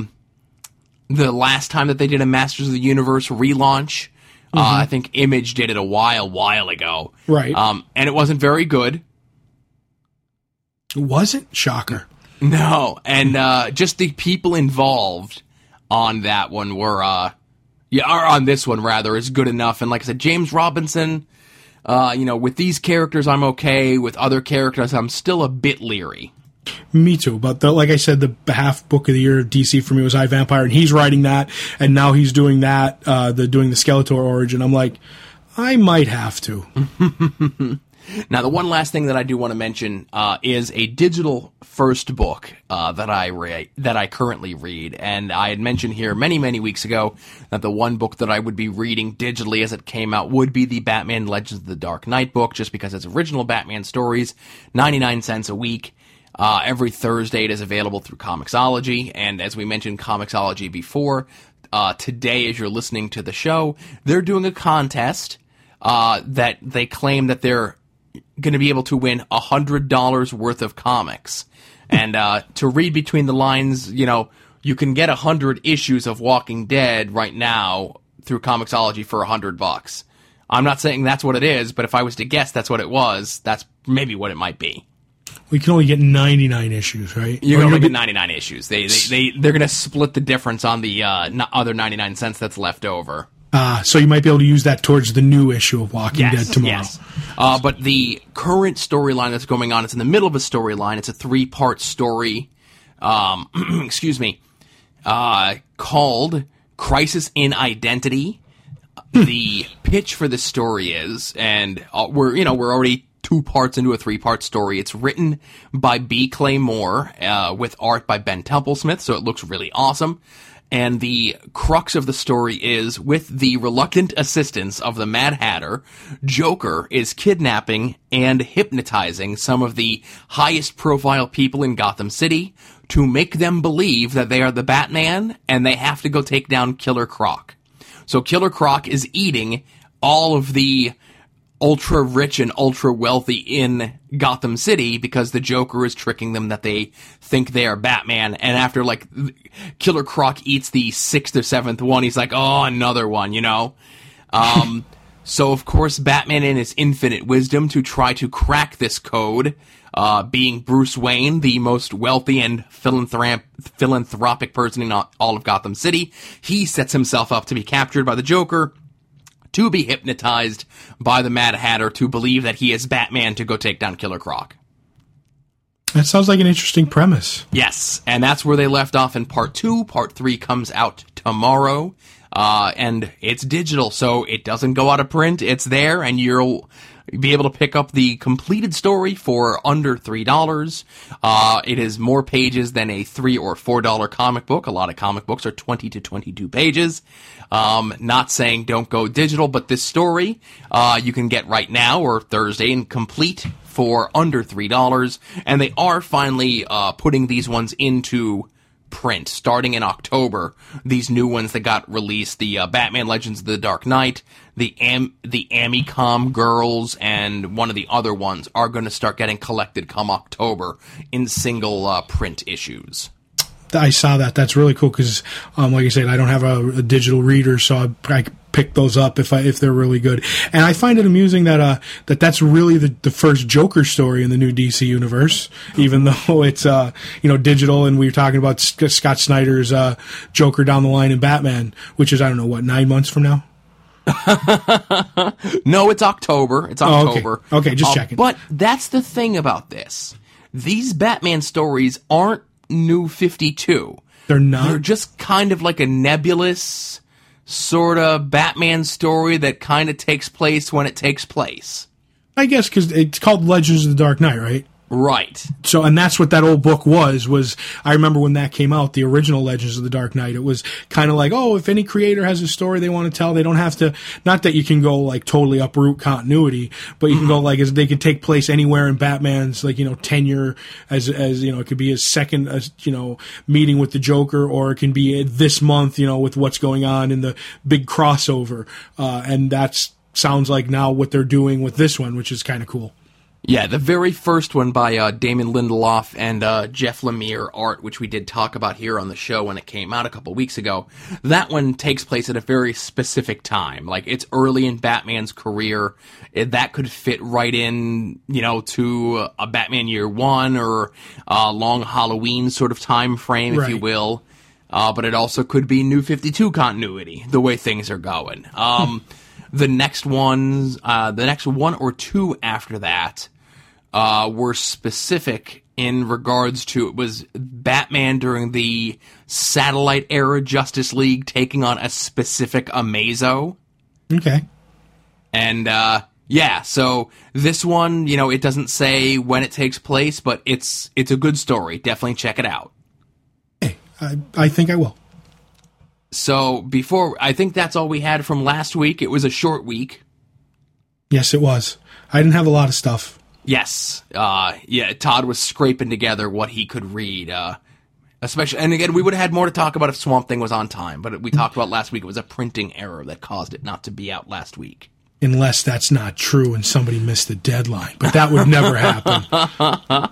last time that they did a Masters of the Universe relaunch. Mm-hmm. I think Image did it a while ago. Right. And it wasn't very good. It wasn't? Shocker. No, and just the people involved on that one were or on this one rather, is good enough. And like I said, James Robinson. With these characters, I'm okay. With other characters, I'm still a bit leery. Me too. But like I said, the half book of the year of DC for me was I, Vampire, and he's writing that, and now he's doing that, doing the Skeletor origin. I'm like, I might have to. Now, the one last thing that I do want to mention is a digital first book that I currently read, and I had mentioned here many weeks ago that the one book that I would be reading digitally as it came out would be the Batman Legends of the Dark Knight book, just because it's original Batman stories, 99 cents a week. Every Thursday it is available through Comixology, and as we mentioned Comixology before, today as you're listening to the show, they're doing a contest that they claim that they're going to be able to win $100 worth of comics. And to read between the lines, you can get 100 issues of Walking Dead right now through Comixology for $100. I'm not saying that's what it is, but if I was to guess that's what it was, that's maybe what it might be. We can only get 99 issues, right? You can only get 99 issues. They're going to split the difference on the other 99 cents that's left over. So you might be able to use that towards the new issue of Walking Dead tomorrow. Yes. But the current storyline that's going on, it's in the middle of a storyline. It's a 3-part story, excuse me, called Crisis in Identity. The pitch for this story is, and we're already 2 parts into a 3-part story. It's written by B. Clay Moore, with art by Ben Templesmith, so it looks really awesome. And the crux of the story is, with the reluctant assistance of the Mad Hatter, Joker is kidnapping and hypnotizing some of the highest profile people in Gotham City to make them believe that they are the Batman and they have to go take down Killer Croc. So Killer Croc is eating all of the ultra rich and ultra wealthy in Gotham City because the Joker is tricking them that they think they are Batman. And after Killer Croc eats the 6th or 7th one, he's like, oh, another one, So of course Batman in his infinite wisdom to try to crack this code, being Bruce Wayne, the most wealthy and philanthropic person in all of Gotham City, he sets himself up to be captured by the Joker, to be hypnotized by the Mad Hatter to believe that he is Batman to go take down Killer Croc. That sounds like an interesting premise. Yes, and that's where they left off in Part 2. Part 3 comes out tomorrow, and it's digital, so it doesn't go out of print. It's there, and you'll be able to pick up the completed story for under $3. It is more pages than a $3 or $4 comic book. A lot of comic books are 20 to 22 pages. Not saying don't go digital, but this story you can get right now or Thursday and complete for under $3. And they are finally putting these ones into print starting in October. These new ones that got released, the Batman Legends of the Dark Knight, the Amicom Girls, and one of the other ones are going to start getting collected come October in single print issues. I saw that. That's really cool because, like I said, I don't have a digital reader, so I pick those up if they're really good. And I find it amusing that that's really the first Joker story in the new DC universe, even though it's digital. And we were talking about Scott Snyder's Joker down the line in Batman, which is 9 months from now. No, it's October. It's October. Oh, okay, just checking. But that's the thing about this. These Batman stories aren't New 52. They're not? They're just kind of like a nebulous sort of Batman story that kind of takes place when it takes place. I guess because it's called Legends of the Dark Knight, right? Right. So, and that's what that old book was I remember when that came out, the original Legends of the Dark Knight, it was kind of like, oh, if any creator has a story they want to tell, they don't have to, not that you can go totally uproot continuity, but you can go as they could take place anywhere in Batman's tenure as it could be his second, meeting with the Joker, or it can be this month, with what's going on in the big crossover. And that's sounds like now what they're doing with this one, which is kind of cool. Yeah, the very first one by Damon Lindelof and Jeff Lemire art, which we did talk about here on the show when it came out a couple weeks ago, that one takes place at a very specific time. It's early in Batman's career. That could fit right in, to a Batman Year One or a long Halloween sort of time frame, if you will. But it also could be New 52 continuity, the way things are going. The next one or two after that were specific in regards to, it was Batman during the Satellite era Justice League taking on a specific Amazo. Okay. And so this one, it doesn't say when it takes place, but it's a good story. Definitely check it out. Hey, I think I will. So I think that's all we had from last week. It was a short week. Yes, it was. I didn't have a lot of stuff. Yes. Todd was scraping together what he could read. Especially, and again, we would have had more to talk about if Swamp Thing was on time, but we talked about last week, it was a printing error that caused it not to be out last week. Unless that's not true and somebody missed the deadline. But that would never happen.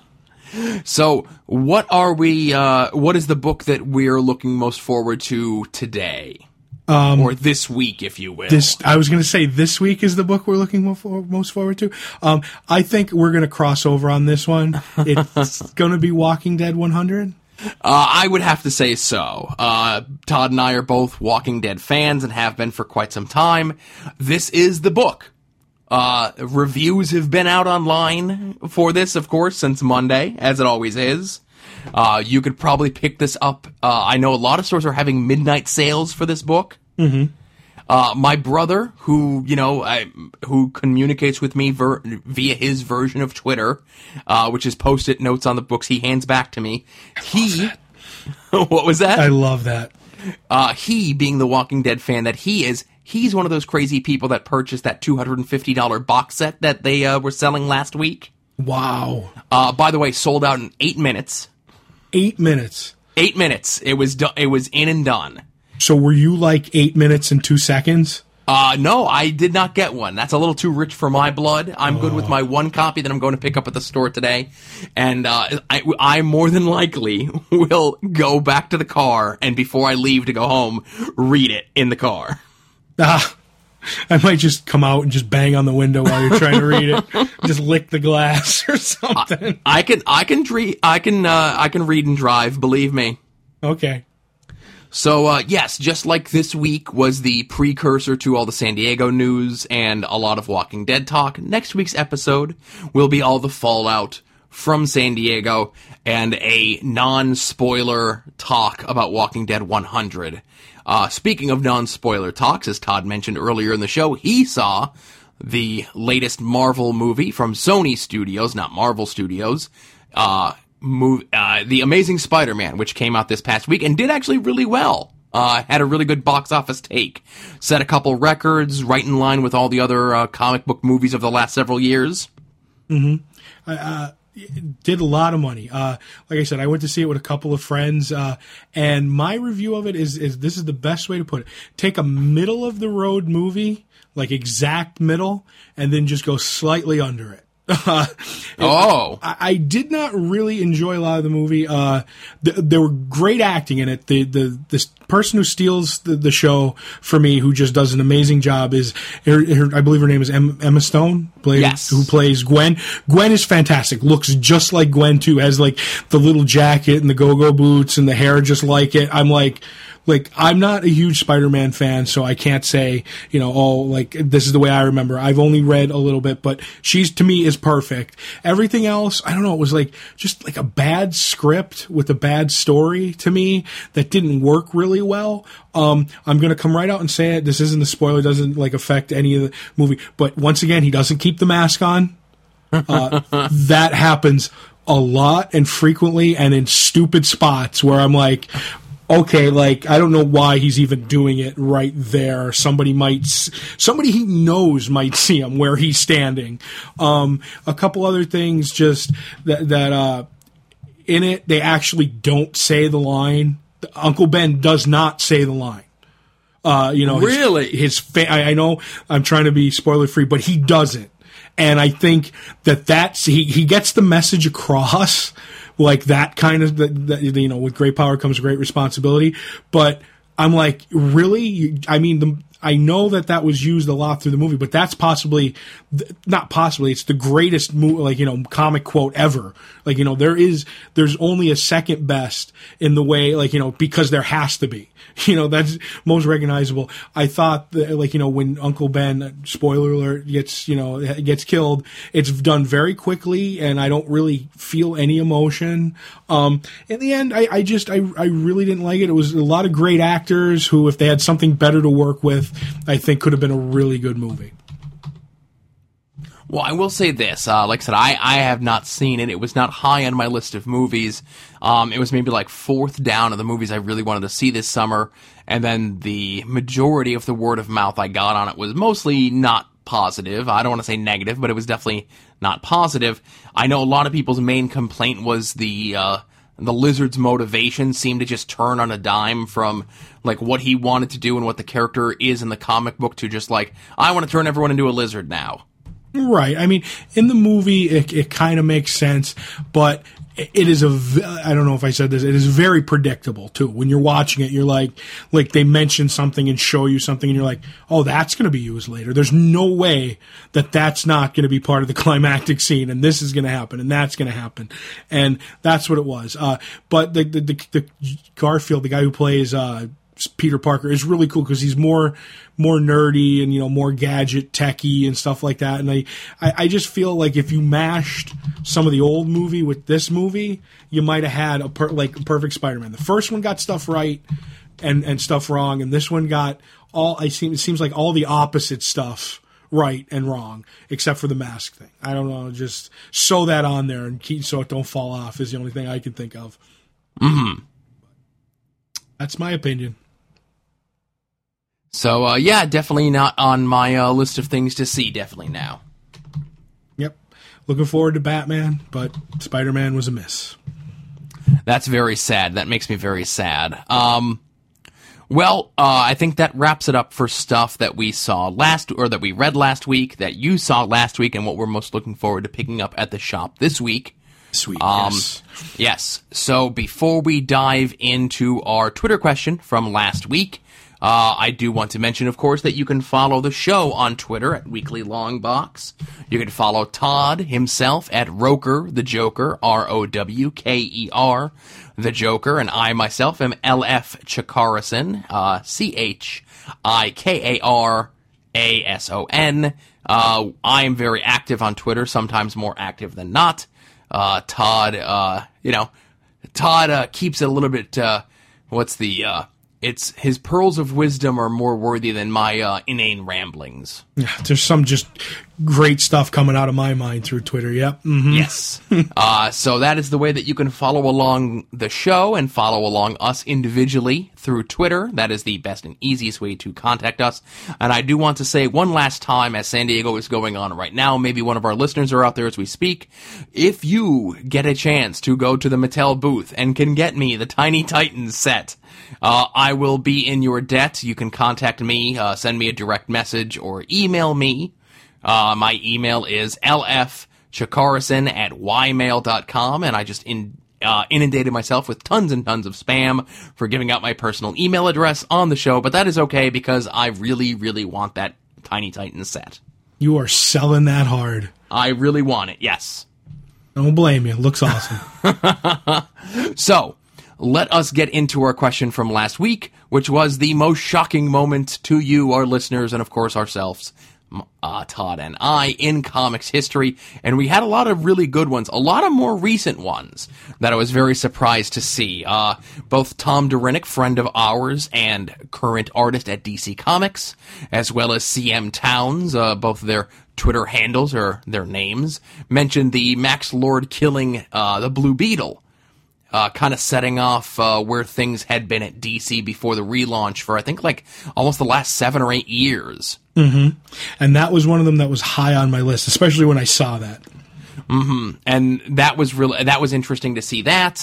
So, what are we? What is the book that we're looking most forward to today, or this week, if you will? I was going to say this week is the book we're looking most forward to. I think we're going to cross over on this one. It's going to be Walking Dead 100. I would have to say so. Todd and I are both Walking Dead fans and have been for quite some time. This is the book. Reviews have been out online for this, of course, since Monday, as it always is. You could probably pick this up. I know a lot of stores are having midnight sales for this book. Mm-hmm. My brother, who communicates with me via his version of Twitter, which is post-it notes on the books he hands back to me. What was that? I love that. He, being the Walking Dead fan that he is, he's one of those crazy people that purchased that $250 box set that they were selling last week. Wow. By the way, sold out in 8 minutes. 8 minutes. 8 minutes. It was in and done. So were you like 8 minutes and 2 seconds? No, I did not get one. That's a little too rich for my blood. I'm good with my one copy that I'm going to pick up at the store today. And I more than likely will go back to the car and before I leave to go home, read it in the car. I might just come out and just bang on the window while you're trying to read it. Just lick the glass or something. I can read and drive, believe me. Okay. So, yes, just like this week was the precursor to all the San Diego news and a lot of Walking Dead talk, next week's episode will be all the fallout from San Diego and a non-spoiler talk about Walking Dead 100. Speaking of non-spoiler talks, as Todd mentioned earlier in the show, he saw the latest Marvel movie from Sony Studios, not Marvel Studios, The Amazing Spider-Man, which came out this past week and did actually really well. Had a really good box office take. Set a couple records, right in line with all the other comic book movies of the last several years. Mm-hmm. Did a lot of money. Like I said, I went to see it with a couple of friends, and my review of it is this is the best way to put it. Take a middle-of-the-road movie, like exact middle, and then just go slightly under it. I did not really enjoy a lot of the movie. There were great acting in it. This person who steals the show for me, who just does an amazing job, is I believe her name is Emma Stone, who plays Gwen. Gwen is fantastic. Looks just like Gwen too. Has like the little jacket and the go-go boots and the hair just like it. I'm like, I'm not a huge Spider-Man fan, so I can't say, this is the way I remember. I've only read a little bit, but she's, to me, is perfect. Everything else, I don't know, it was just like a bad script with a bad story to me that didn't work really well. I'm going to come right out and say it. This isn't a spoiler. It doesn't, affect any of the movie. But once again, he doesn't keep the mask on. That happens a lot and frequently and in stupid spots where I'm like, okay, I don't know why he's even doing it right there. Somebody he knows might see him where he's standing. A couple other things just that in it, they actually don't say the line. Uncle Ben does not say the line. Really? I know I'm trying to be spoiler free, but he doesn't. And I think that's, he gets the message across, like that kind of, with great power comes great responsibility. But I'm like, really? I know that was used a lot through the movie, but that's possibly, not possibly, it's the greatest comic quote ever. There's only a second best in the way, because there has to be. That's most recognizable. I thought that, when Uncle Ben, spoiler alert, gets killed, it's done very quickly, and I don't really feel any emotion. In the end, I really didn't like it. It was a lot of great actors who, if they had something better to work with, I think could have been a really good movie. Well, I will say this. Like I said, I have not seen it. It was not high on my list of movies. It was maybe fourth down of the movies I really wanted to see this summer. And then the majority of the word of mouth I got on it was mostly not positive. I don't want to say negative, but it was definitely not positive. I know a lot of people's main complaint was the lizard's motivation seemed to just turn on a dime from what he wanted to do and what the character is in the comic book to just I want to turn everyone into a lizard now. Right. I mean, in the movie, it kind of makes sense, but it is I don't know if I said this, it is very predictable, too. When you're watching it, you're like they mention something and show you something, and you're like, oh, that's going to be used later. There's no way that that's not going to be part of the climactic scene, and this is going to happen, and that's going to happen. And that's what it was. But the Garfield, the guy who plays Peter Parker, is really cool because he's more nerdy and, more gadget techy and stuff like that. And I just feel like if you mashed some of the old movie with this movie, you might have had a perfect Spider-Man. The first one got stuff right and stuff wrong, and this one got it seems like all the opposite stuff right and wrong, except for the mask thing. I don't know, just sew that on there and keep so it don't fall off is the only thing I can think of. Mm-hmm. That's my opinion. So, yeah, definitely not on my list of things to see, definitely now. Yep. Looking forward to Batman, but Spider-Man was a miss. That's very sad. That makes me very sad. Well, I think that wraps it up for stuff that we saw that we read last week, that you saw last week, and what we're most looking forward to picking up at the shop this week. Sweet. Yes. Yes. So before we dive into our Twitter question from last week, I do want to mention, of course, that you can follow the show on Twitter at Weekly Long Box. You can follow Todd himself at Roker the Joker, ROWKER the Joker, and I myself am LF Chikarison, CHIKARASON. I am very active on Twitter, sometimes more active than not. Todd keeps it a little bit, it's his pearls of wisdom are more worthy than my inane ramblings. Yeah, there's some just great stuff coming out of my mind through Twitter. Yep. Mm-hmm. Yes. So that is the way that you can follow along the show and follow along us individually through Twitter. That is the best and easiest way to contact us. And I do want to say one last time, as San Diego is going on right now, maybe one of our listeners are out there as we speak. If you get a chance to go to the Mattel booth and can get me the Tiny Titans set, I will be in your debt. You can contact me, send me a direct message, or email me. My email is lfchikarison@ymail.com, and I just inundated myself with tons and tons of spam for giving out my personal email address on the show, but that is okay because I really, really want that Tiny Titans set. You are selling that hard. I really want it, yes. Don't blame you. Looks awesome. So, let us get into our question from last week, which was the most shocking moment to you, our listeners, and of course ourselves, Todd and I, in comics history. And we had a lot of really good ones, a lot of more recent ones that I was very surprised to see. Both Tom Derenick, friend of ours and current artist at DC Comics, as well as CM Towns, both their Twitter handles or their names, mentioned the Max Lord killing the Blue Beetle. Kind of setting off where things had been at DC before the relaunch for, I think, almost the last 7 or 8 years. Mm-hmm. And that was one of them that was high on my list, especially when I saw that. Mm-hmm. And that was interesting to see that.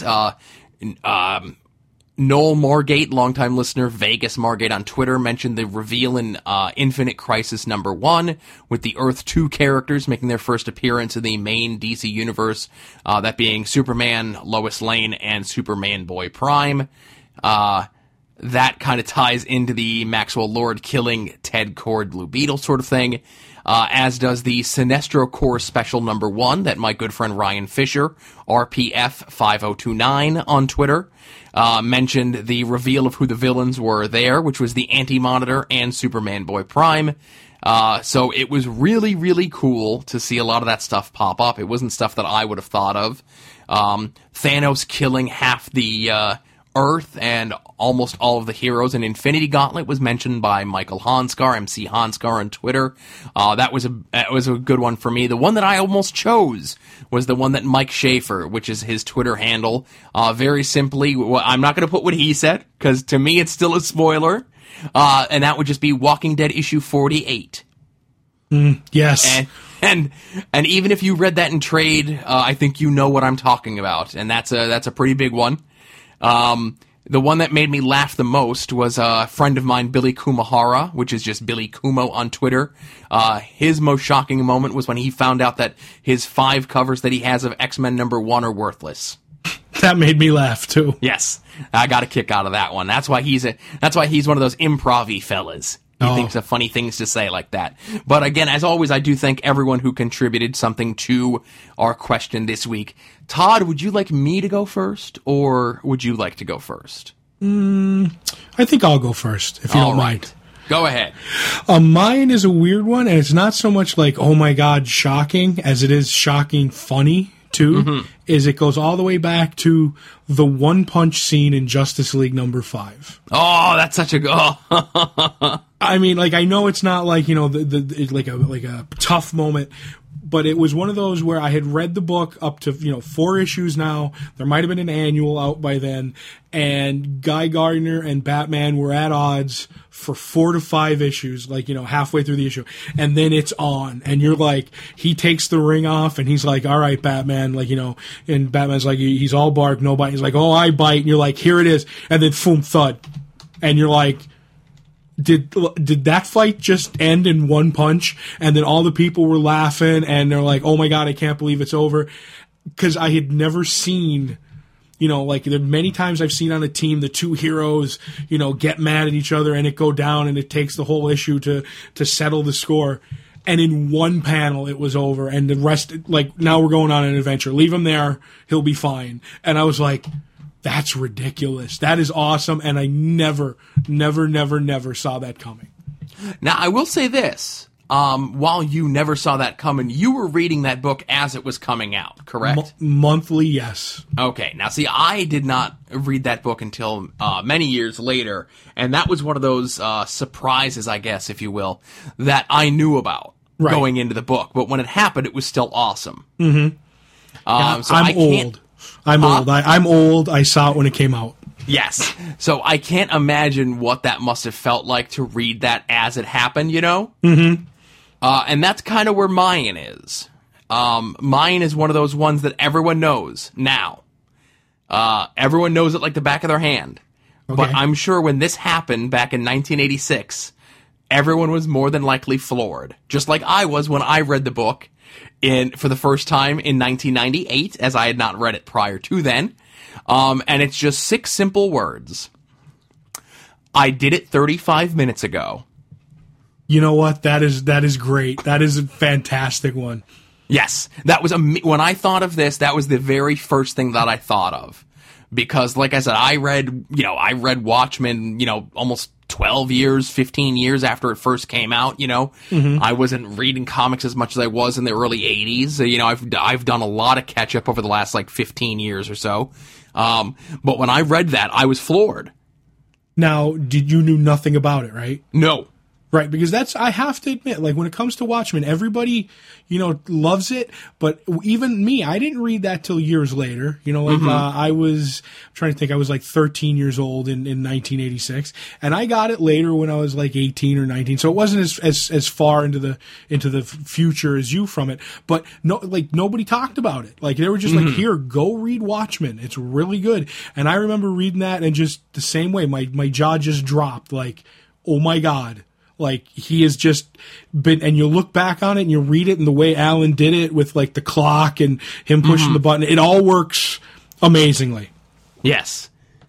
Noel Margate, longtime listener, Vegas Margate on Twitter, mentioned the reveal in Infinite Crisis #1 with the Earth 2 characters making their first appearance in the main DC universe, that being Superman, Lois Lane, and Superman Boy Prime. That kind of ties into the Maxwell Lord killing Ted Kord Blue Beetle sort of thing, as does the Sinestro Corps Special #1 that my good friend Ryan Fisher, RPF5029 on Twitter, mentioned the reveal of who the villains were there, which was the Anti-Monitor and Superman Boy Prime. So it was really, really cool to see a lot of that stuff pop up. It wasn't stuff that I would have thought of. Thanos killing half the Earth and almost all of the heroes in Infinity Gauntlet was mentioned by Michael Hanskar, MC Hanskar on Twitter. That was a good one for me. The one that I almost chose was the one that Mike Schaefer, which is his Twitter handle, very simply, I'm not going to put what he said, because to me it's still a spoiler, and that would just be Walking Dead issue 48. Yes. And even if you read that in trade, I think you know what I'm talking about, and that's a pretty big one. The one that made me laugh the most was a friend of mine, Billy Kumahara, which is just Billy Kumo on Twitter. His most shocking moment was when he found out that his 5 covers that he has of X-Men #1 are worthless. That made me laugh too. Yes, I got a kick out of that one. That's why he's one of those improv-y fellas. He thinks of funny things to say like that. But again, as always, I do thank everyone who contributed something to our question this week. Todd, would you like me to go first, or would you like to go first? I think I'll go first, if you don't mind. Go ahead. Mine is a weird one, and it's not so much like, oh my god, shocking, as it is shocking funny, too. Is it goes all the way back to the One Punch scene in Justice League #5. Oh, that's such a go. I mean, like, I know it's not like, you know, like a tough moment, but it was one of those where I had read the book up to, 4 issues now. There might have been an annual out by then, and Guy Gardner and Batman were at odds for 4 to 5 issues, like, halfway through the issue. And then it's on, and you're like, he takes the ring off, and he's like, all right, Batman, like, and Batman's like, he's all bark, no bite. He's like, oh, I bite, and you're like, here it is. And then, boom, thud. And you're like, Did that fight just end in one punch? And then all the people were laughing, and they're like, oh my god, I can't believe it's over. Because I had never seen, like, there many times I've seen on a team the 2 heroes, get mad at each other and it go down, and it takes the whole issue to settle the score. And in one panel, it was over, and the rest, like, now we're going on an adventure. Leave him there, he'll be fine. And I was like, that's ridiculous. That is awesome, and I never saw that coming. Now, I will say this. While you never saw that coming, you were reading that book as it was coming out, correct? Monthly, yes. Okay. Now, see, I did not read that book until many years later, and that was one of those surprises, I guess, if you will, that I knew about going into the book. But when it happened, it was still awesome. Mm-hmm. So I'm old. I'm old. I saw it when it came out. Yes. So I can't imagine what that must have felt like to read that as it happened, Mm-hmm. And that's kind of where mine is. Mine is one of those ones that everyone knows now. Everyone knows it like the back of their hand. Okay. But I'm sure when this happened back in 1986, everyone was more than likely floored. Just like I was when I read the book for the first time in 1998, as I had not read it prior to then. And it's just 6 simple words. I did it 35 minutes ago. You know what? That is great. That is a fantastic one. Yes. That was when I thought of this, that was the very first thing that I thought of. Because, like I said, I read Watchmen, almost 12 years, 15 years after it first came out, Mm-hmm. I wasn't reading comics as much as I was in the early 80s. I've done a lot of catch up over the last, 15 years or so. But when I read that, I was floored. Now, you knew nothing about it, right? No. Right, because I have to admit, like, when it comes to Watchmen, everybody, loves it, but even me, I didn't read that till years later. Mm-hmm. I was trying to think, I was 13 years old in 1986, and I got it later when I was 18 or 19, so it wasn't as far into the future as you from it, but no, nobody talked about it. They were just mm-hmm. Here, go read Watchmen. It's really good. And I remember reading that, and just the same way, my jaw just dropped, oh my god. He has just been, and you look back on it and you read it and the way Alan did it with the clock and him pushing mm-hmm. the button, it all works amazingly. Yes.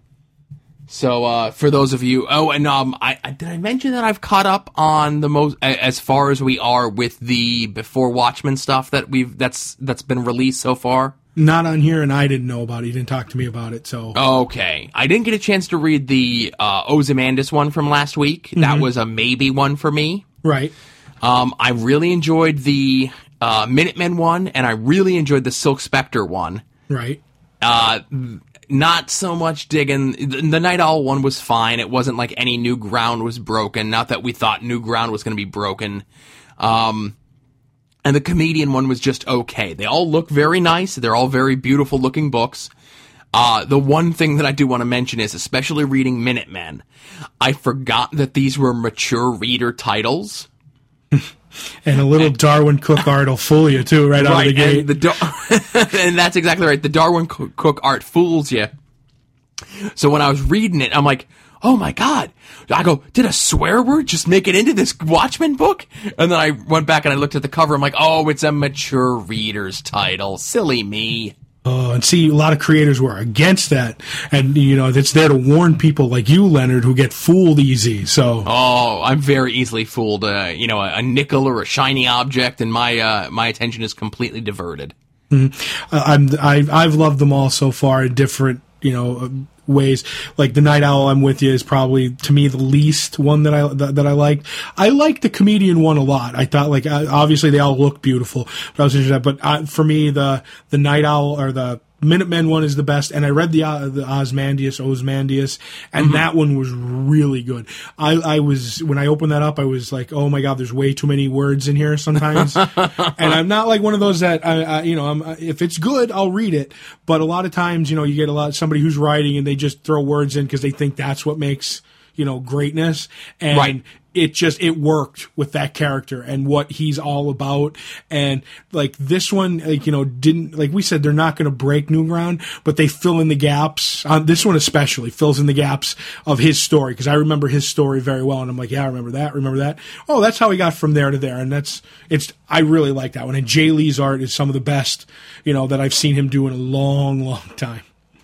So, for those of you, did I mention that I've caught up on the most, as far as we are with the Before Watchmen stuff that's been released so far? Not on here, and I didn't know about it. You didn't talk to me about it, so... Okay. I didn't get a chance to read the Ozymandias one from last week. Mm-hmm. That was a maybe one for me. Right. I really enjoyed the Minutemen one, and I really enjoyed the Silk Spectre one. Right. Not so much digging... The Night Owl one was fine. It wasn't like any new ground was broken. Not that we thought new ground was going to be broken. And the Comedian one was just okay. They all look very nice. They're all very beautiful looking books. The one thing that I do want to mention is, especially reading Minutemen, I forgot that these were mature reader titles. And a little Darwin Cook art will fool you too, right out of the gate. And that's exactly right. The Darwin Cook art fools you. So when I was reading it, I'm like, oh my God. I go, did a swear word just make it into this Watchmen book? And then I went back and I looked at the cover. I'm like, oh, it's a mature reader's title. Silly me. And see, a lot of creators were against that. And, it's there to warn people like you, Leonard, who get fooled easy. So. Oh, I'm very easily fooled. A nickel or a shiny object, and my attention is completely diverted. Mm-hmm. I've loved them all so far in different, ways. Like the Night Owl, I'm with you, is probably to me the least one that I liked. I liked the comedian one a lot. I thought obviously they all look beautiful, but I was interested. But for me, the Night Owl or the Minutemen one is the best, and I read the Ozymandias, and that one was really good. I was, when I opened that up, I was like, oh my God, there's way too many words in here sometimes. And I'm not like one of those that, if it's good, I'll read it. But a lot of times, you get somebody who's writing and they just throw words in because they think that's what makes, greatness. And right. It worked with that character and what he's all about. And like this one, didn't, like we said, they're not going to break new ground, but they fill in the gaps. This one especially fills in the gaps of his story, because I remember his story very well. And I'm like, yeah, I remember that. Oh, that's how he got from there to there. And I really like that one. And Jay Lee's art is some of the best, that I've seen him do in a long, long time.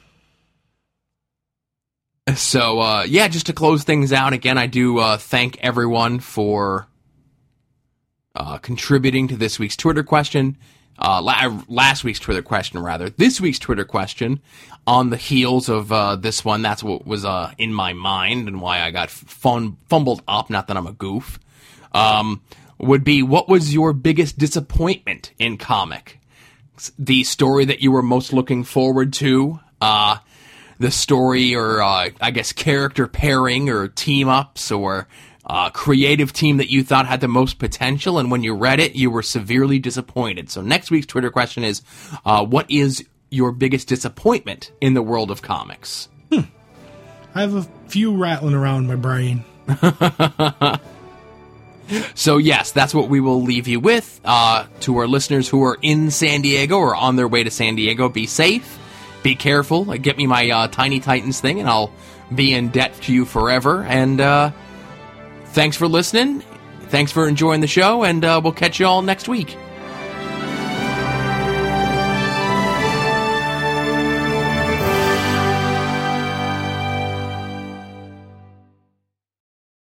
So, just to close things out, again, I do thank everyone for contributing to this week's Twitter question. Last week's Twitter question, rather. This week's Twitter question, on the heels of this one, that's what was in my mind and why I got fumbled up, not that I'm a goof, would be, what was your biggest disappointment in comic? The story that you were most looking forward to, the story or, character pairing or team-ups or creative team that you thought had the most potential, and when you read it, you were severely disappointed. So next week's Twitter question is, what is your biggest disappointment in the world of comics? I have a few rattling around my brain. So yes, that's what we will leave you with. To our listeners who are in San Diego or on their way to San Diego, be safe. Be careful. Get me my Tiny Titans thing, and I'll be in debt to you forever. And thanks for listening. Thanks for enjoying the show, and we'll catch you all next week.